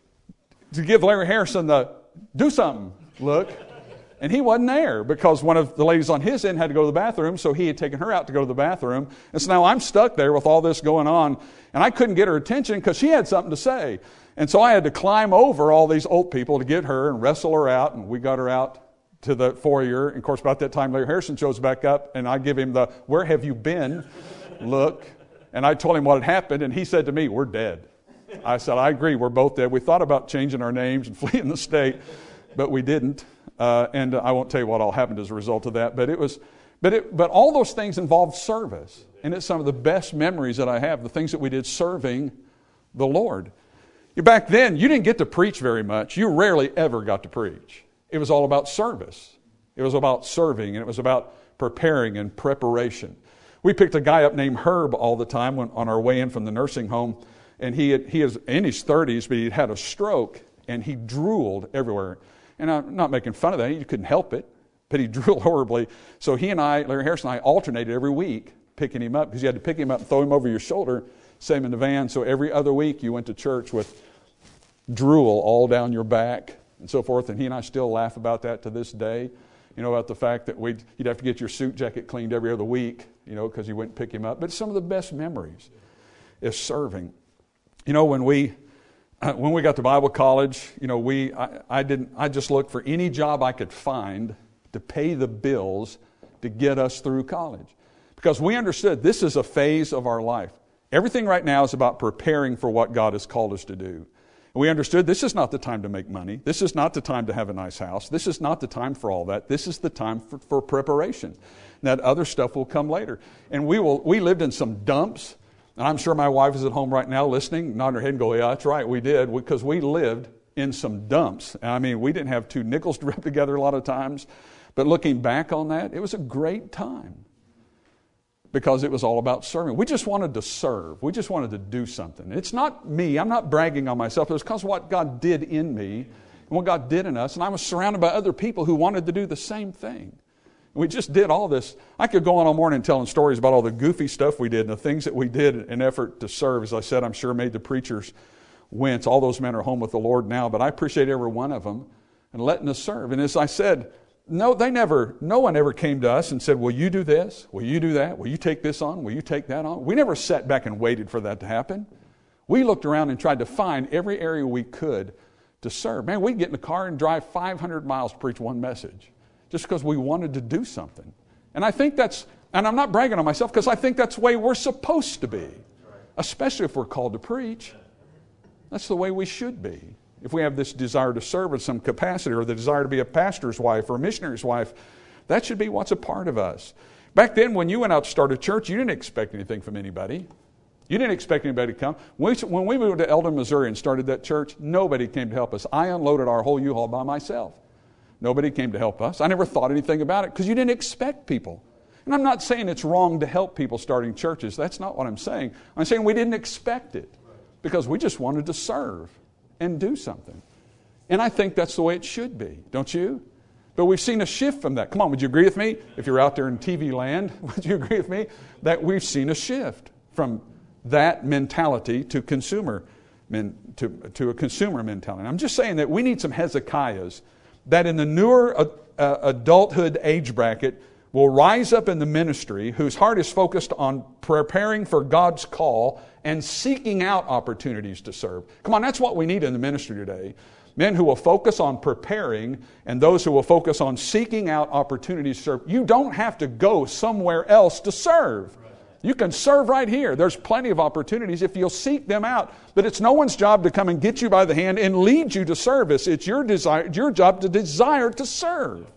to give Larry Harrison the do something look. And he wasn't there because one of the ladies on his end had to go to the bathroom, so he had taken her out to go to the bathroom. And so now I'm stuck there with all this going on, and I couldn't get her attention because she had something to say. And so I had to climb over all these old people to get her and wrestle her out, and we got her out to the foyer. And of course, about that time, Larry Harrison shows back up, and I give him the, where have you been look. And I told him what had happened, and he said to me, we're dead. I said, I agree, we're both dead. We thought about changing our names and fleeing the state, but we didn't. Uh, and I won't tell you what all happened as a result of that, but it was, but it, but all those things involved service, and it's some of the best memories that I have. The things that we did serving the Lord. Back then, you didn't get to preach very much. You rarely ever got to preach. It was all about service. It was about serving, and it was about preparing and preparation. We picked a guy up named Herb all the time when, on our way in from the nursing home, and he had, he is in his thirties, but he had a stroke, and he drooled everywhere. And I'm not making fun of that. He couldn't help it. But he drooled horribly. So he and I, Larry Harrison and I, alternated every week picking him up because you had to pick him up and throw him over your shoulder, set him in the van. So every other week you went to church with drool all down your back and so forth. And he and I still laugh about that to this day. You know, about the fact that we'd, you'd have to get your suit jacket cleaned every other week, you know, because you went and pick him up. But some of the best memories is serving. You know, when we... Uh, when we got to Bible college, you know, we I, I didn't I just looked for any job I could find to pay the bills to get us through college. Because we understood this is a phase of our life. Everything right now is about preparing for what God has called us to do. And we understood this is not the time to make money. This is not the time to have a nice house. This is not the time for all that. This is the time for, for preparation. And that other stuff will come later. And we will we lived in some dumps. And I'm sure my wife is at home right now listening, nodding her head and going, yeah, that's right, we did, because we lived in some dumps. I mean, we didn't have two nickels to rub together a lot of times. But looking back on that, it was a great time because it was all about serving. We just wanted to serve. We just wanted to do something. It's not me. I'm not bragging on myself. It was because of what God did in me and what God did in us. And I was surrounded by other people who wanted to do the same thing. We just did all this. I could go on all morning telling stories about all the goofy stuff we did and the things that we did in effort to serve. As I said, I'm sure made the preachers wince. All those men are home with the Lord now, but I appreciate every one of them and letting us serve. And as I said, no, they never, no one ever came to us and said, will you do this? Will you do that? Will you take this on? Will you take that on? We never sat back and waited for that to happen. We looked around and tried to find every area we could to serve. Man, we'd get in the car and drive five hundred miles to preach one message. Just because we wanted to do something. And I think that's, and I'm not bragging on myself, because I think that's the way we're supposed to be. Especially if we're called to preach. That's the way we should be. If we have this desire to serve in some capacity, or the desire to be a pastor's wife or a missionary's wife, that should be what's a part of us. Back then, when you went out to start a church, you didn't expect anything from anybody. You didn't expect anybody to come. When we moved to Eldon, Missouri and started that church, nobody came to help us. I unloaded our whole U-Haul by myself. Nobody came to help us. I never thought anything about it because you didn't expect people. And I'm not saying it's wrong to help people starting churches. That's not what I'm saying. I'm saying we didn't expect it because we just wanted to serve and do something. And I think that's the way it should be, don't you? But we've seen a shift from that. Come on, would you agree with me? If you're out there in T V land, would you agree with me that we've seen a shift from that mentality to consumer men, to, to a consumer mentality? I'm just saying that we need some Hezekiahs that in the newer uh, uh, adulthood age bracket will rise up in the ministry whose heart is focused on preparing for God's call and seeking out opportunities to serve. Come on, that's what we need in the ministry today. Men who will focus on preparing and those who will focus on seeking out opportunities to serve. You don't have to go somewhere else to serve. You can serve right here. There's plenty of opportunities if you'll seek them out. But it's no one's job to come and get you by the hand and lead you to service. It's your desire, your job to desire to serve.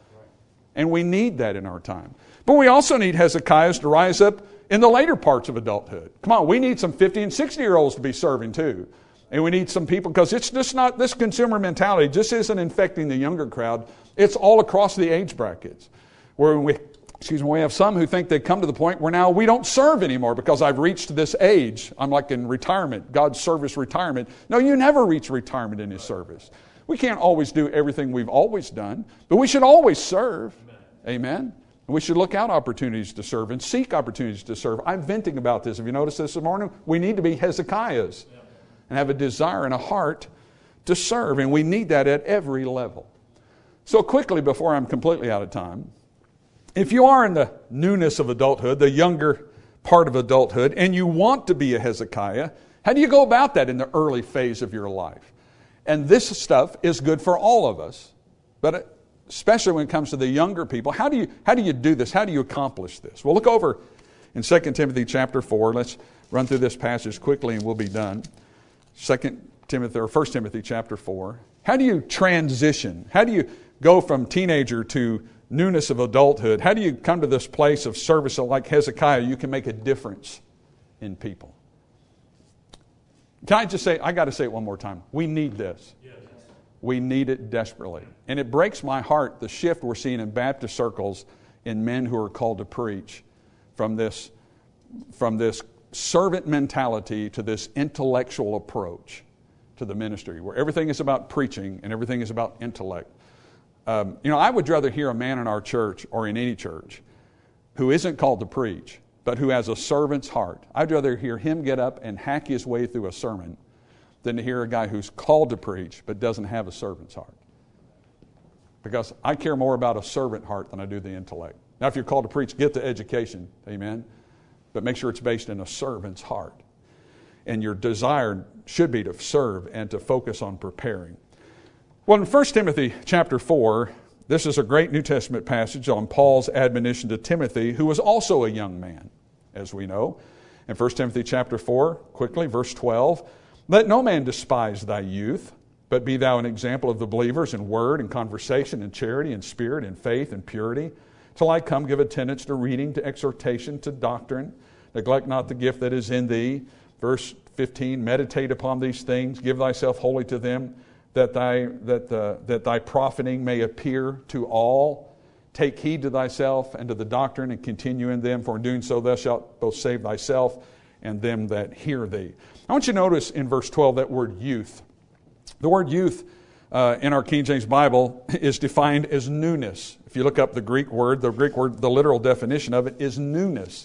And we need that in our time. But we also need Hezekiahs to rise up in the later parts of adulthood. Come on, we need some fifty and sixty-year-olds to be serving too. And we need some people, because it's just not, this consumer mentality just isn't infecting the younger crowd. It's all across the age brackets. Where we Excuse me, we have some who think they've come to the point where now we don't serve anymore because I've reached this age. I'm like in retirement, God's service retirement. No, you never reach retirement in His service. We can't always do everything we've always done, but we should always serve. Amen. We should look out opportunities to serve and seek opportunities to serve. I'm venting about this. Have you noticed this this morning? We need to be Hezekiahs and have a desire and a heart to serve, and we need that at every level. So quickly, before I'm completely out of time, if you are in the newness of adulthood, the younger part of adulthood, and you want to be a Hezekiah, how do you go about that in the early phase of your life? And this stuff is good for all of us, but especially when it comes to the younger people. How do you how do you do this? How do you accomplish this? Well, look over in Second Timothy chapter four. Let's run through this passage quickly and we'll be done. Second Timothy or First Timothy chapter four. How do you transition? How do you go from teenager to newness of adulthood? How do you come to this place of service so like Hezekiah, you can make a difference in people? Can I just say, I got to say it one more time. We need this. Yes. We need it desperately. And it breaks my heart, the shift we're seeing in Baptist circles in men who are called to preach from this, from this servant mentality to this intellectual approach to the ministry, where everything is about preaching and everything is about intellect. Um, you know, I would rather hear a man in our church or in any church who isn't called to preach, but who has a servant's heart. I'd rather hear him get up and hack his way through a sermon than to hear a guy who's called to preach but doesn't have a servant's heart. Because I care more about a servant heart than I do the intellect. Now, if you're called to preach, get the education, amen, but make sure it's based in a servant's heart. And your desire should be to serve and to focus on preparing. Well, in First Timothy chapter four, this is a great New Testament passage on Paul's admonition to Timothy, who was also a young man, as we know. In First Timothy chapter four, quickly, verse twelve, let no man despise thy youth, but be thou an example of the believers in word and conversation and charity and spirit and faith and purity. Till I come, give attendance to reading, to exhortation, to doctrine. Neglect not the gift that is in thee. Verse fifteen, meditate upon these things, give thyself wholly to them, that thy that the that thy profiting may appear to all. Take heed to thyself and to the doctrine, and continue in them, for in doing so thou shalt both save thyself and them that hear thee. I want you to notice in verse twelve that word youth. The word youth uh, in our King James Bible is defined as newness. If you look up the Greek word, the Greek word, the literal definition of it is newness.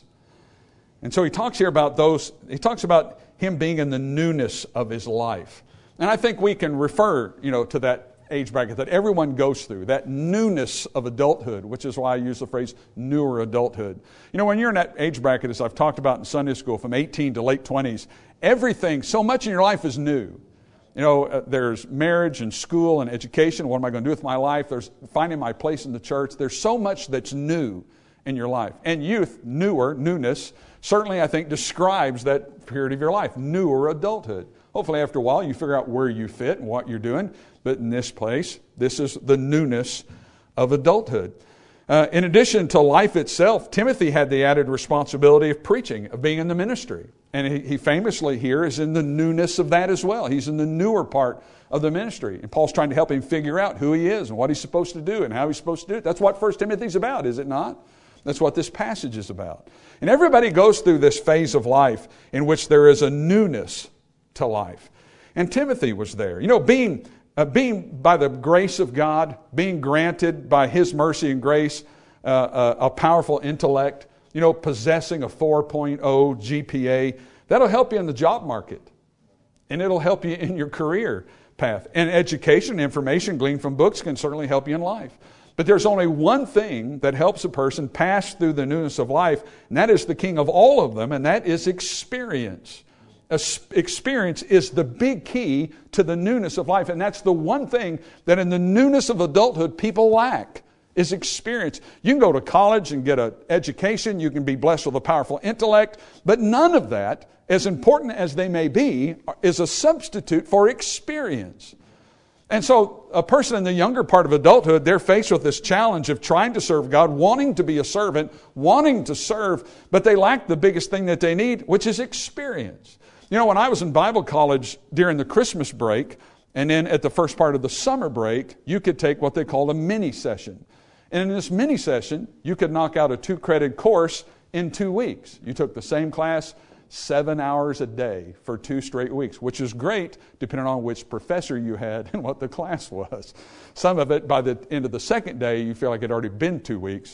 And so he talks here about those, he talks about him being in the newness of his life. And I think we can refer, you know, to that age bracket that everyone goes through, that newness of adulthood, which is why I use the phrase newer adulthood. You know, when you're in that age bracket, as I've talked about in Sunday school, from eighteen to late twenties, everything, so much in your life is new. You know, uh, there's marriage and school and education. What am I going to do with my life? There's finding my place in the church. There's so much that's new in your life. And youth, newer, newness, certainly I think describes that period of your life, newer adulthood. Hopefully after a while you figure out where you fit and what you're doing. But in this place, this is the newness of adulthood. Uh, in addition to life itself, Timothy had the added responsibility of preaching, of being in the ministry. And he, he famously here is in the newness of that as well. He's in the newer part of the ministry. And Paul's trying to help him figure out who he is and what he's supposed to do and how he's supposed to do it. That's what First Timothy's about, is it not? That's what this passage is about. And everybody goes through this phase of life in which there is a newness to life. And Timothy was there. You know, being uh, being by the grace of God, being granted by His mercy and grace uh, uh, a powerful intellect, you know, possessing a four point oh G P A, that'll help you in the job market. And it'll help you in your career path. And education, information gleaned from books can certainly help you in life. But there's only one thing that helps a person pass through the newness of life, and that is the king of all of them, and that is experience. Experience is the big key to the newness of life, and that's the one thing that in the newness of adulthood people lack, is experience. You can go to college and get an education, you can be blessed with a powerful intellect, but none of that, as important as they may be, is a substitute for experience. And so a person in the younger part of adulthood, they're faced with this challenge of trying to serve God, wanting to be a servant, wanting to serve, but they lack the biggest thing that they need, which is experience. You know, when I was in Bible college during the Christmas break, and then at the first part of the summer break, you could take what they called a mini session. And in this mini session, you could knock out a two-credit course in two weeks. You took the same class seven hours a day for two straight weeks, which is great depending on which professor you had and what the class was. Some of it, by the end of the second day, you feel like it had already been two weeks.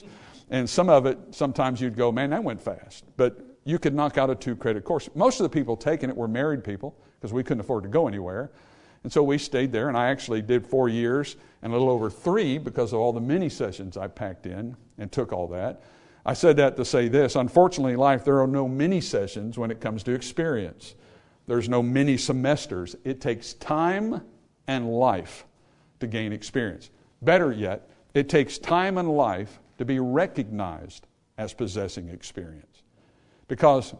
And some of it, sometimes you'd go, man, that went fast. But you could knock out a two-credit course. Most of the people taking it were married people because we couldn't afford to go anywhere. And so we stayed there, and I actually did four years and a little over three because of all the mini sessions I packed in and took all that. I said that to say this. Unfortunately, in life, there are no mini sessions when it comes to experience. There's no mini semesters. It takes time and life to gain experience. Better yet, it takes time and life to be recognized as possessing experience. Because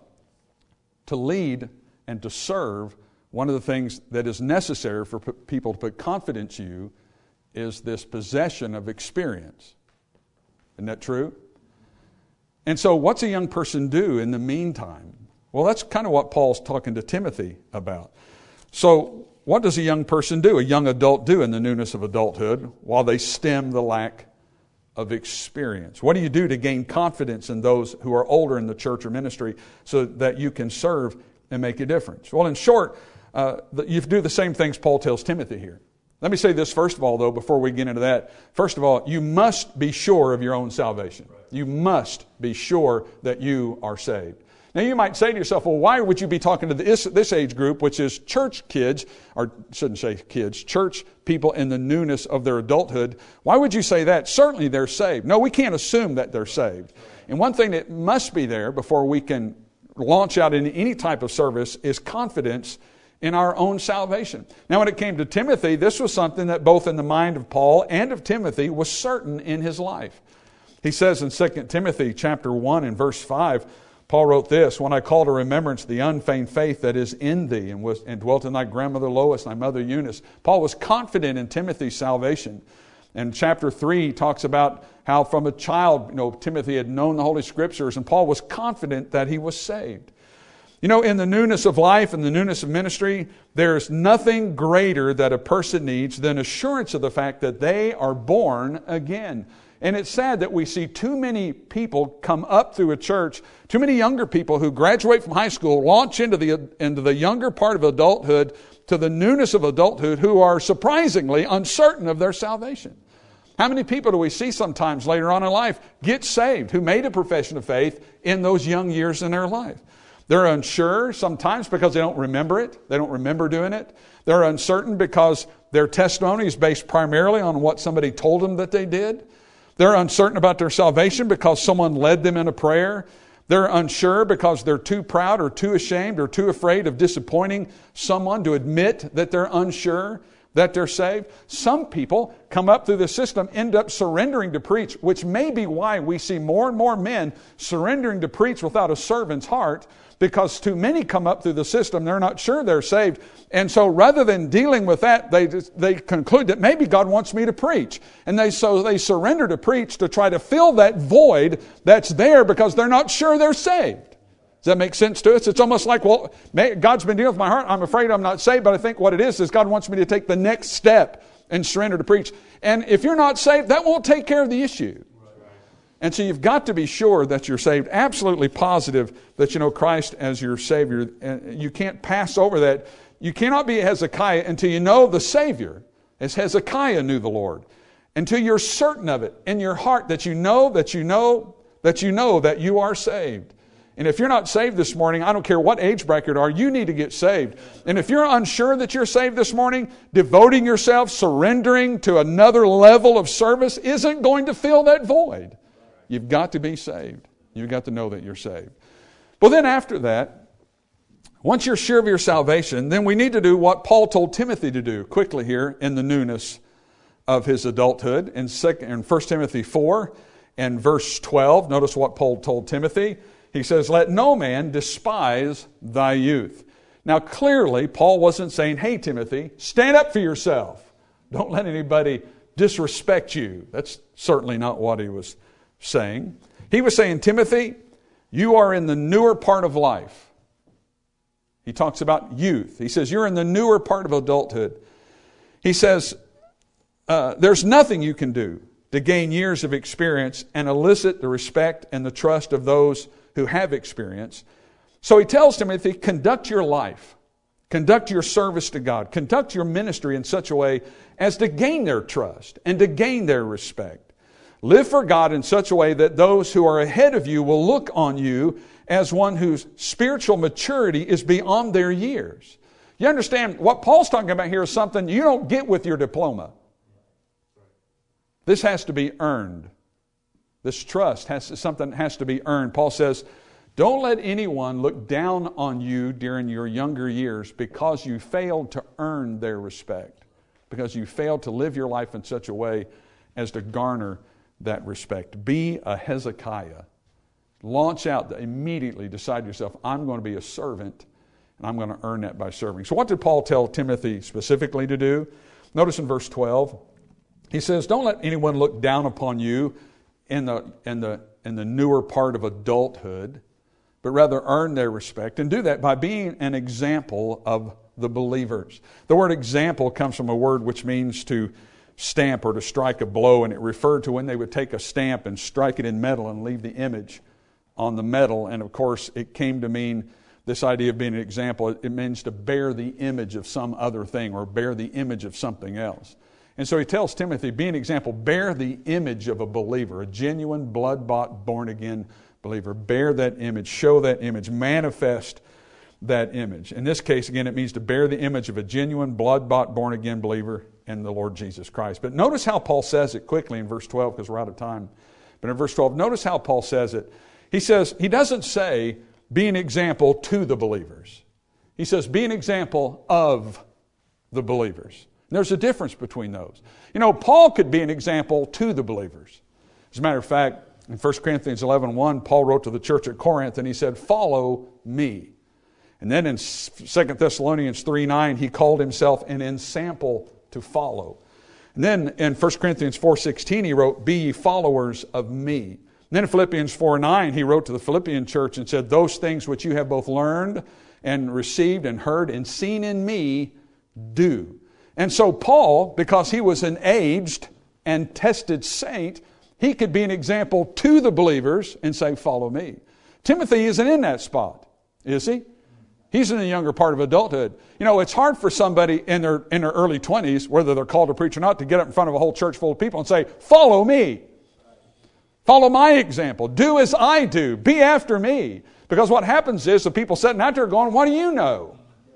to lead and to serve, one of the things that is necessary for p- people to put confidence in you is this possession of experience. Isn't that true? And so what's a young person do in the meantime? Well, that's kind of what Paul's talking to Timothy about. So what does a young person do, a young adult do in the newness of adulthood while they stem the lack of experience? What do you do to gain confidence in those who are older in the church or ministry so that you can serve and make a difference? Well, in short, uh, you do the same things Paul tells Timothy here. Let me say this first of all, though, before we get into that. First of all, you must be sure of your own salvation. You must be sure that you are saved. Now, you might say to yourself, well, why would you be talking to this, this age group, which is church kids, or shouldn't say kids, church people in the newness of their adulthood? Why would you say that? Certainly they're saved. No, we can't assume that they're saved. And one thing that must be there before we can launch out into any type of service is confidence in our own salvation. Now, when it came to Timothy, this was something that both in the mind of Paul and of Timothy was certain in his life. He says in Second Timothy chapter one and verse five, Paul wrote this, when I call to remembrance the unfeigned faith that is in thee and, was, and dwelt in thy grandmother Lois, thy mother Eunice. Paul was confident in Timothy's salvation. And chapter three he talks about how from a child, you know, Timothy had known the Holy Scriptures, and Paul was confident that he was saved. You know, in the newness of life and the newness of ministry, there's nothing greater that a person needs than assurance of the fact that they are born again. And it's sad that we see too many people come up through a church, too many younger people who graduate from high school, launch into the, into the younger part of adulthood, to the newness of adulthood, who are surprisingly uncertain of their salvation. How many people do we see sometimes later on in life get saved, who made a profession of faith in those young years in their life? They're unsure sometimes because they don't remember it. They don't remember doing it. They're uncertain because their testimony is based primarily on what somebody told them that they did. They're uncertain about their salvation because someone led them in a prayer. They're unsure because they're too proud or too ashamed or too afraid of disappointing someone to admit that they're unsure that they're saved. Some people come up through the system, end up surrendering to preach, which may be why we see more and more men surrendering to preach without a servant's heart, because too many come up through the system, they're not sure they're saved. And so rather than dealing with that, they they conclude that maybe God wants me to preach. And they so they surrender to preach to try to fill that void that's there because they're not sure they're saved. Does that make sense to us? It's almost like, well, God's been dealing with my heart. I'm afraid I'm not saved, but I think what it is is God wants me to take the next step and surrender to preach. And if you're not saved, that won't take care of the issue. And so you've got to be sure that you're saved, absolutely positive that you know Christ as your Savior. And you can't pass over that. You cannot be Hezekiah until you know the Savior, as Hezekiah knew the Lord. Until you're certain of it in your heart that you know, that you know, that you know that you are saved. And if you're not saved this morning, I don't care what age bracket you are, you need to get saved. And if you're unsure that you're saved this morning, devoting yourself, surrendering to another level of service isn't going to fill that void. You've got to be saved. You've got to know that you're saved. Well, then after that, once you're sure of your salvation, then we need to do what Paul told Timothy to do quickly here in the newness of his adulthood. In First Timothy four and verse twelve, notice what Paul told Timothy. He says, let no man despise thy youth. Now clearly, Paul wasn't saying, hey Timothy, stand up for yourself. Don't let anybody disrespect you. That's certainly not what he was saying. He was saying, Timothy, you are in the newer part of life. He talks about youth. He says, you're in the newer part of adulthood. He says, uh, there's nothing you can do to gain years of experience and elicit the respect and the trust of those who have experience. So he tells Timothy, conduct your life, conduct your service to God, conduct your ministry in such a way as to gain their trust and to gain their respect. Live for God in such a way that those who are ahead of you will look on you as one whose spiritual maturity is beyond their years. You understand, what Paul's talking about here is something you don't get with your diploma. This has to be earned. This trust has something has to be earned. Paul says, don't let anyone look down on you during your younger years because you failed to earn their respect, because you failed to live your life in such a way as to garner that respect. Be a Hezekiah. Launch out, immediately decide yourself, I'm going to be a servant, and I'm going to earn that by serving. So what did Paul tell Timothy specifically to do? Notice in verse twelve, he says, don't let anyone look down upon you in the, in the, in the newer part of adulthood, but rather earn their respect, and do that by being an example of the believers. The word example comes from a word which means to stamp or to strike a blow, and it referred to when they would take a stamp and strike it in metal and leave the image on the metal. And of course, it came to mean this idea of being an example. It means to bear the image of some other thing or bear the image of something else. And so he tells Timothy, be an example, bear the image of a believer, a genuine, blood-bought, born-again believer. Bear that image, show that image, manifest that image. In this case, again, it means to bear the image of a genuine, blood-bought, born-again believer in the Lord Jesus Christ. But notice how Paul says it quickly in verse twelve, because we're out of time. But in verse twelve, notice how Paul says it. He says, he doesn't say, be an example to the believers. He says, be an example of the believers. And there's a difference between those. You know, Paul could be an example to the believers. As a matter of fact, in First Corinthians eleven one, Paul wrote to the church at Corinth and he said, follow me. And then in Second Thessalonians three nine, he called himself an ensample to follow. And then in First Corinthians four sixteen, he wrote, be ye followers of me. And then in Philippians four nine, he wrote to the Philippian church and said, those things which you have both learned and received and heard and seen in me, do. And so Paul, because he was an aged and tested saint, he could be an example to the believers and say, follow me. Timothy isn't in that spot, is he? He's in the younger part of adulthood. You know, it's hard for somebody in their in their early twenties, whether they're called to preach or not, to get up in front of a whole church full of people and say, follow me. Follow my example. Do as I do. Be after me. Because what happens is the people sitting out there going, what do you know?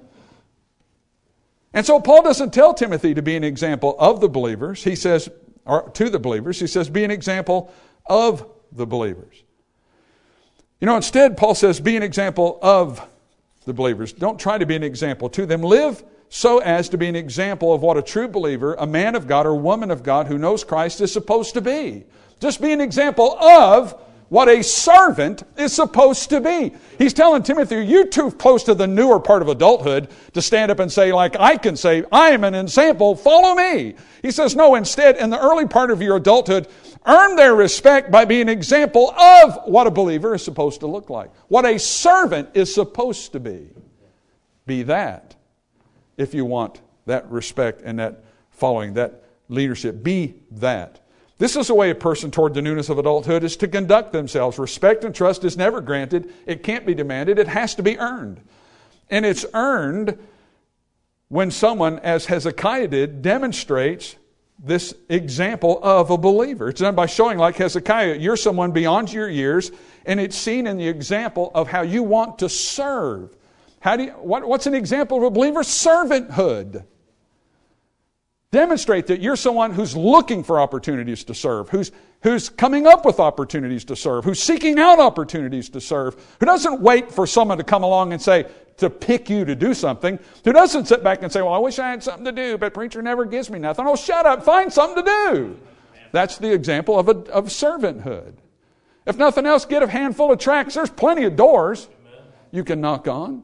And so Paul doesn't tell Timothy to be an example of the believers. He says, or to the believers, he says, be an example of the believers. You know, instead, Paul says, be an example of the believers. Don't try to be an example to them. Live so as to be an example of what a true believer, a man of God or woman of God who knows Christ is supposed to be. Just be an example of what a servant is supposed to be. He's telling Timothy, you're too close to the newer part of adulthood to stand up and say, like I can say, I am an example, follow me. He says, no, instead, in the early part of your adulthood, earn their respect by being an example of what a believer is supposed to look like. What a servant is supposed to be. Be that if you want that respect and that following, that leadership. Be that. This is the way a person toward the newness of adulthood is to conduct themselves. Respect and trust is never granted. It can't be demanded. It has to be earned. And it's earned when someone, as Hezekiah did, demonstrates this example of a believer. It's done by showing, like Hezekiah, you're someone beyond your years, and it's seen in the example of how you want to serve. How do you, what, what's an example of a believer? Servanthood. Demonstrate that you're someone who's looking for opportunities to serve, who's, who's coming up with opportunities to serve, who's seeking out opportunities to serve, who doesn't wait for someone to come along and say, to pick you to do something, who doesn't sit back and say, well, I wish I had something to do, but preacher never gives me nothing. Oh, shut up, find something to do. That's the example of, a, of servanthood. If nothing else, get a handful of tracts. There's plenty of doors you can knock on.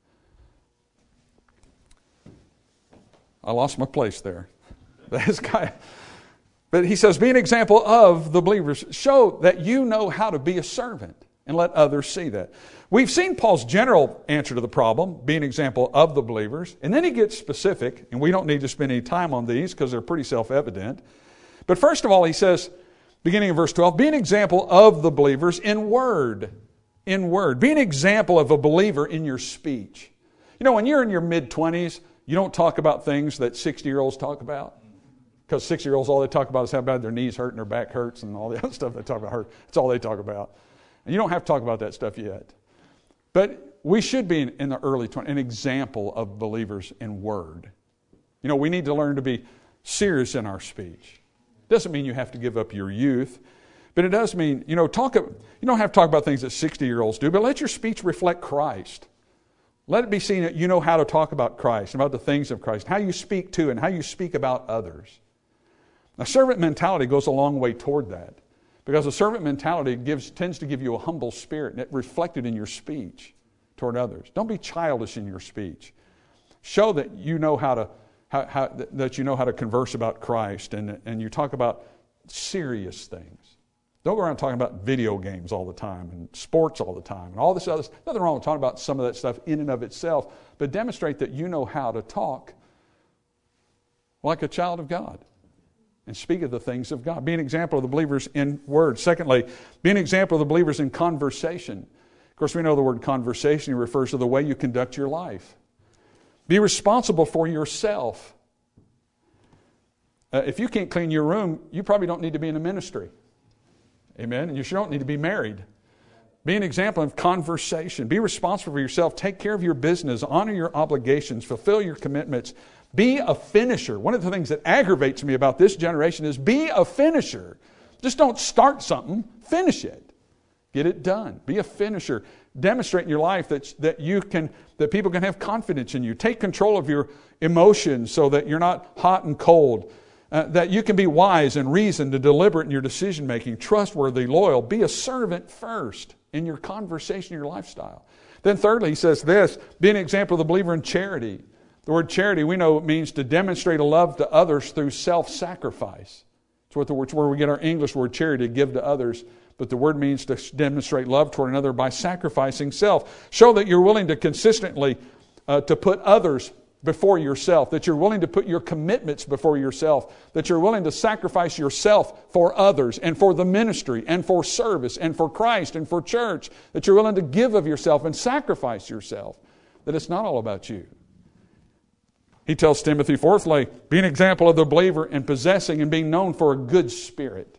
I lost my place there. This guy. But he says, be an example of the believers. Show that you know how to be a servant and let others see that. We've seen Paul's general answer to the problem, be an example of the believers. And then he gets specific, and we don't need to spend any time on these because they're pretty self-evident. But first of all, he says, beginning in verse twelve, be an example of the believers in word. In word. Be an example of a believer in your speech. You know, when you're in your mid-twenties, you don't talk about things that sixty-year-olds talk about. Because six-year-olds, all they talk about is how bad their knees hurt and their back hurts and all the other stuff they talk about hurt. That's all they talk about. And you don't have to talk about that stuff yet. But we should be in, in the early twenties an example of believers in word. You know, we need to learn to be serious in our speech. Doesn't mean you have to give up your youth. But it does mean, you know, talk. You don't have to talk about things that sixty-year-olds do, but let your speech reflect Christ. Let it be seen that you know how to talk about Christ, about the things of Christ, how you speak to and how you speak about others. Now, servant mentality goes a long way toward that, because a servant mentality gives tends to give you a humble spirit, and it reflected in your speech toward others. Don't be childish in your speech. Show that you know how to how, how, that you know how to converse about Christ, and and you talk about serious things. Don't go around talking about video games all the time and sports all the time and all this other stuff. Nothing wrong with talking about some of that stuff in and of itself, but demonstrate that you know how to talk like a child of God and speak of the things of God. Be an example of the believers in word. Secondly, be an example of the believers in conversation. Of course, we know the word conversation refers to the way you conduct your life. Be responsible for yourself. Uh, if you can't clean your room, you probably don't need to be in a ministry. Amen. And you sure don't need to be married. Be an example of conversation. Be responsible for yourself. Take care of your business. Honor your obligations. Fulfill your commitments. Be a finisher. One of the things that aggravates me about this generation is be a finisher. Just don't start something. Finish it. Get it done. Be a finisher. Demonstrate in your life that, that you can, that people can have confidence in you. Take control of your emotions so that you're not hot and cold. Uh, that you can be wise and reasoned and deliberate in your decision making, trustworthy, loyal. Be a servant first in your conversation, your lifestyle. Then thirdly, he says this, be an example of the believer in charity. The word charity, we know it means to demonstrate a love to others through self-sacrifice. It's what the word, where we get our English word charity, to give to others. But the word means to demonstrate love toward another by sacrificing self. Show that you're willing to consistently uh, to put others before yourself, that you're willing to put your commitments before yourself, that you're willing to sacrifice yourself for others and for the ministry and for service and for Christ and for church, that you're willing to give of yourself and sacrifice yourself, that it's not all about you. He tells Timothy, fourthly, be an example of the believer in possessing and being known for a good spirit,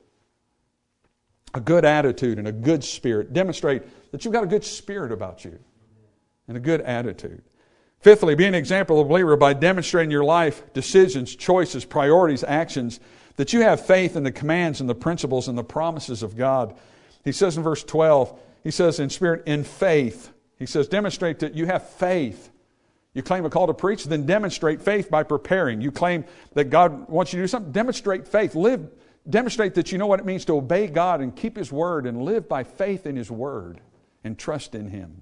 a good attitude and a good spirit. Demonstrate that you've got a good spirit about you and a good attitude. Fifthly, be an example of a believer by demonstrating your life, decisions, choices, priorities, actions, that you have faith in the commands and the principles and the promises of God. He says in verse twelve, he says in spirit, in faith. He says, demonstrate that you have faith. You claim a call to preach, then demonstrate faith by preparing. You claim that God wants you to do something, demonstrate faith. Live, demonstrate that you know what it means to obey God and keep His Word and live by faith in His Word and trust in Him.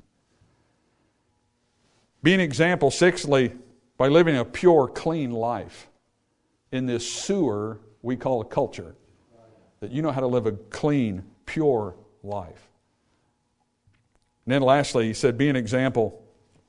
Be an example, sixthly, by living a pure, clean life in this sewer we call a culture. That you know how to live a clean, pure life. And then lastly, he said, be an example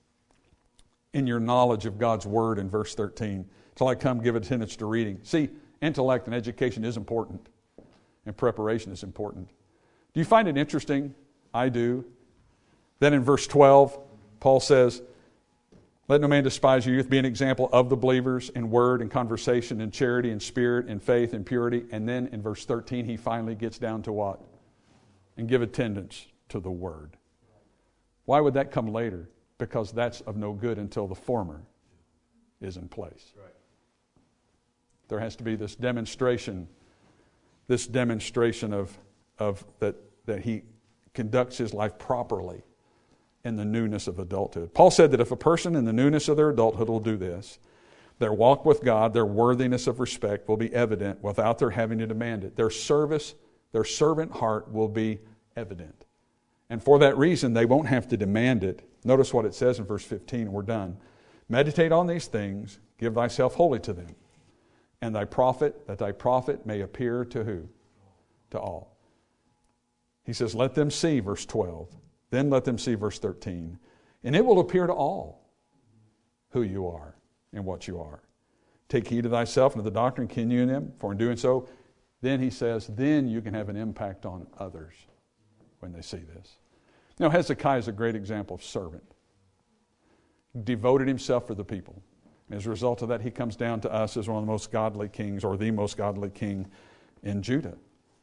in your knowledge of God's Word in verse thirteen. Till I come, give attendance to reading. See, intellect and education is important, and preparation is important. Do you find it interesting? I do. Then in verse twelve, Paul says, let no man despise your youth. Be an example of the believers in word and conversation and charity and spirit and faith and purity. And then in verse thirteen, he finally gets down to what? And give attendance to the word. Why would that come later? Because that's of no good until the former is in place. Right. There has to be this demonstration, this demonstration of, of that, that he conducts his life properly in the newness of adulthood. Paul said that if a person in the newness of their adulthood will do this, their walk with God, their worthiness of respect will be evident without their having to demand it. Their service, their servant heart will be evident. And for that reason, they won't have to demand it. Notice what it says in verse fifteen, and we're done. Meditate on these things, give thyself wholly to them, and thy profit, that thy profit may appear to who? To all. He says, let them see, verse twelve. Then let them see verse thirteen. And it will appear to all who you are and what you are. Take heed to thyself and to the doctrine, continue in them, for in doing so, then he says, then you can have an impact on others when they see this. You know, Hezekiah is a great example of servant. Devoted himself for the people. As a result of that, he comes down to us as one of the most godly kings, or the most godly king in Judah.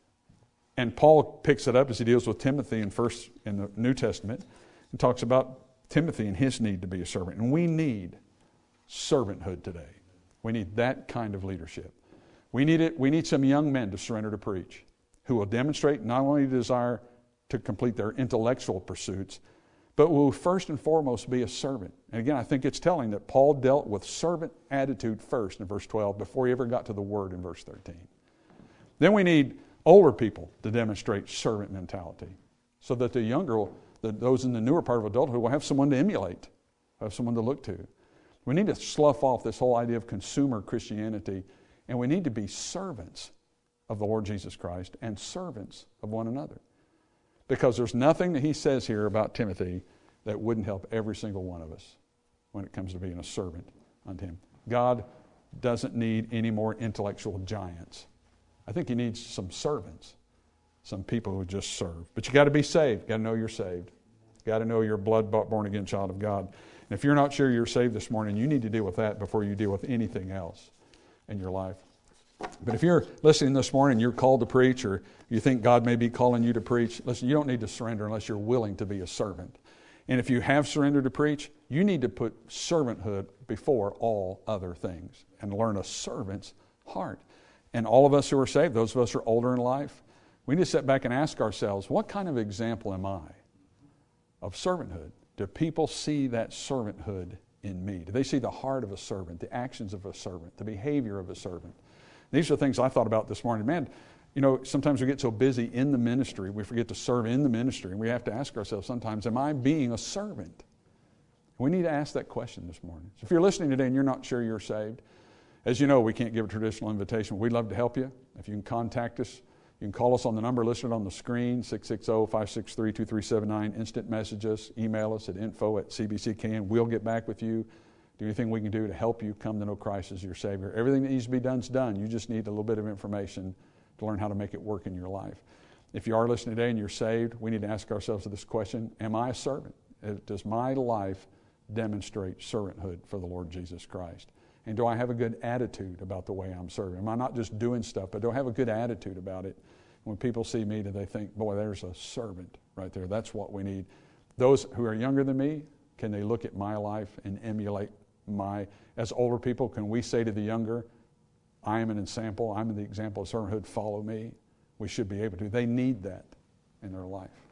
And Paul picks it up as he deals with Timothy in first in the New Testament and talks about Timothy and his need to be a servant. And we need servanthood today. We need that kind of leadership. We need it. We need some young men to surrender to preach, who will demonstrate not only the desire to complete their intellectual pursuits, but will first and foremost be a servant. And again, I think it's telling that Paul dealt with servant attitude first in verse twelve before he ever got to the word in verse thirteen. Then we need older people to demonstrate servant mentality so that the younger, the, those in the newer part of adulthood will have someone to emulate, have someone to look to. We need to slough off this whole idea of consumer Christianity, and we need to be servants of the Lord Jesus Christ and servants of one another. Because there's nothing that he says here about Timothy that wouldn't help every single one of us when it comes to being a servant unto him. God doesn't need any more intellectual giants. I think he needs some servants, some people who just serve. But you got to be saved. You got to know you're saved. You got to know you're a blood-bought, born-again child of God. And if you're not sure you're saved this morning, you need to deal with that before you deal with anything else in your life. But if you're listening this morning, you're called to preach, or you think God may be calling you to preach, listen, you don't need to surrender unless you're willing to be a servant. And if you have surrendered to preach, you need to put servanthood before all other things and learn a servant's heart. And all of us who are saved, those of us who are older in life, we need to sit back and ask ourselves, what kind of example am I of servanthood? Do people see that servanthood in me? Do they see the heart of a servant, the actions of a servant, the behavior of a servant? These are things I thought about this morning. Man, you know, sometimes we get so busy in the ministry, we forget to serve in the ministry, and we have to ask ourselves sometimes, am I being a servant? We need to ask that question this morning. So if you're listening today and you're not sure you're saved, as you know, we can't give a traditional invitation. We'd love to help you. If you can contact us, you can call us on the number listed on the screen, six six zero, five six three, two three seven nine. Instant message us, email us at info at c b c k n. We'll get back with you. Do anything we can do to help you come to know Christ as your Savior. Everything that needs to be done is done. You just need a little bit of information to learn how to make it work in your life. If you are listening today and you're saved, we need to ask ourselves this question: am I a servant? Does my life demonstrate servanthood for the Lord Jesus Christ? And do I have a good attitude about the way I'm serving? Am I not just doing stuff, but do I have a good attitude about it? When people see me, do they think, boy, there's a servant right there? That's what we need. Those who are younger than me, can they look at my life and emulate my, as older people, can we say to the younger, I am an example, I'm the example of servanthood, follow me? We should be able to. They need that in their life.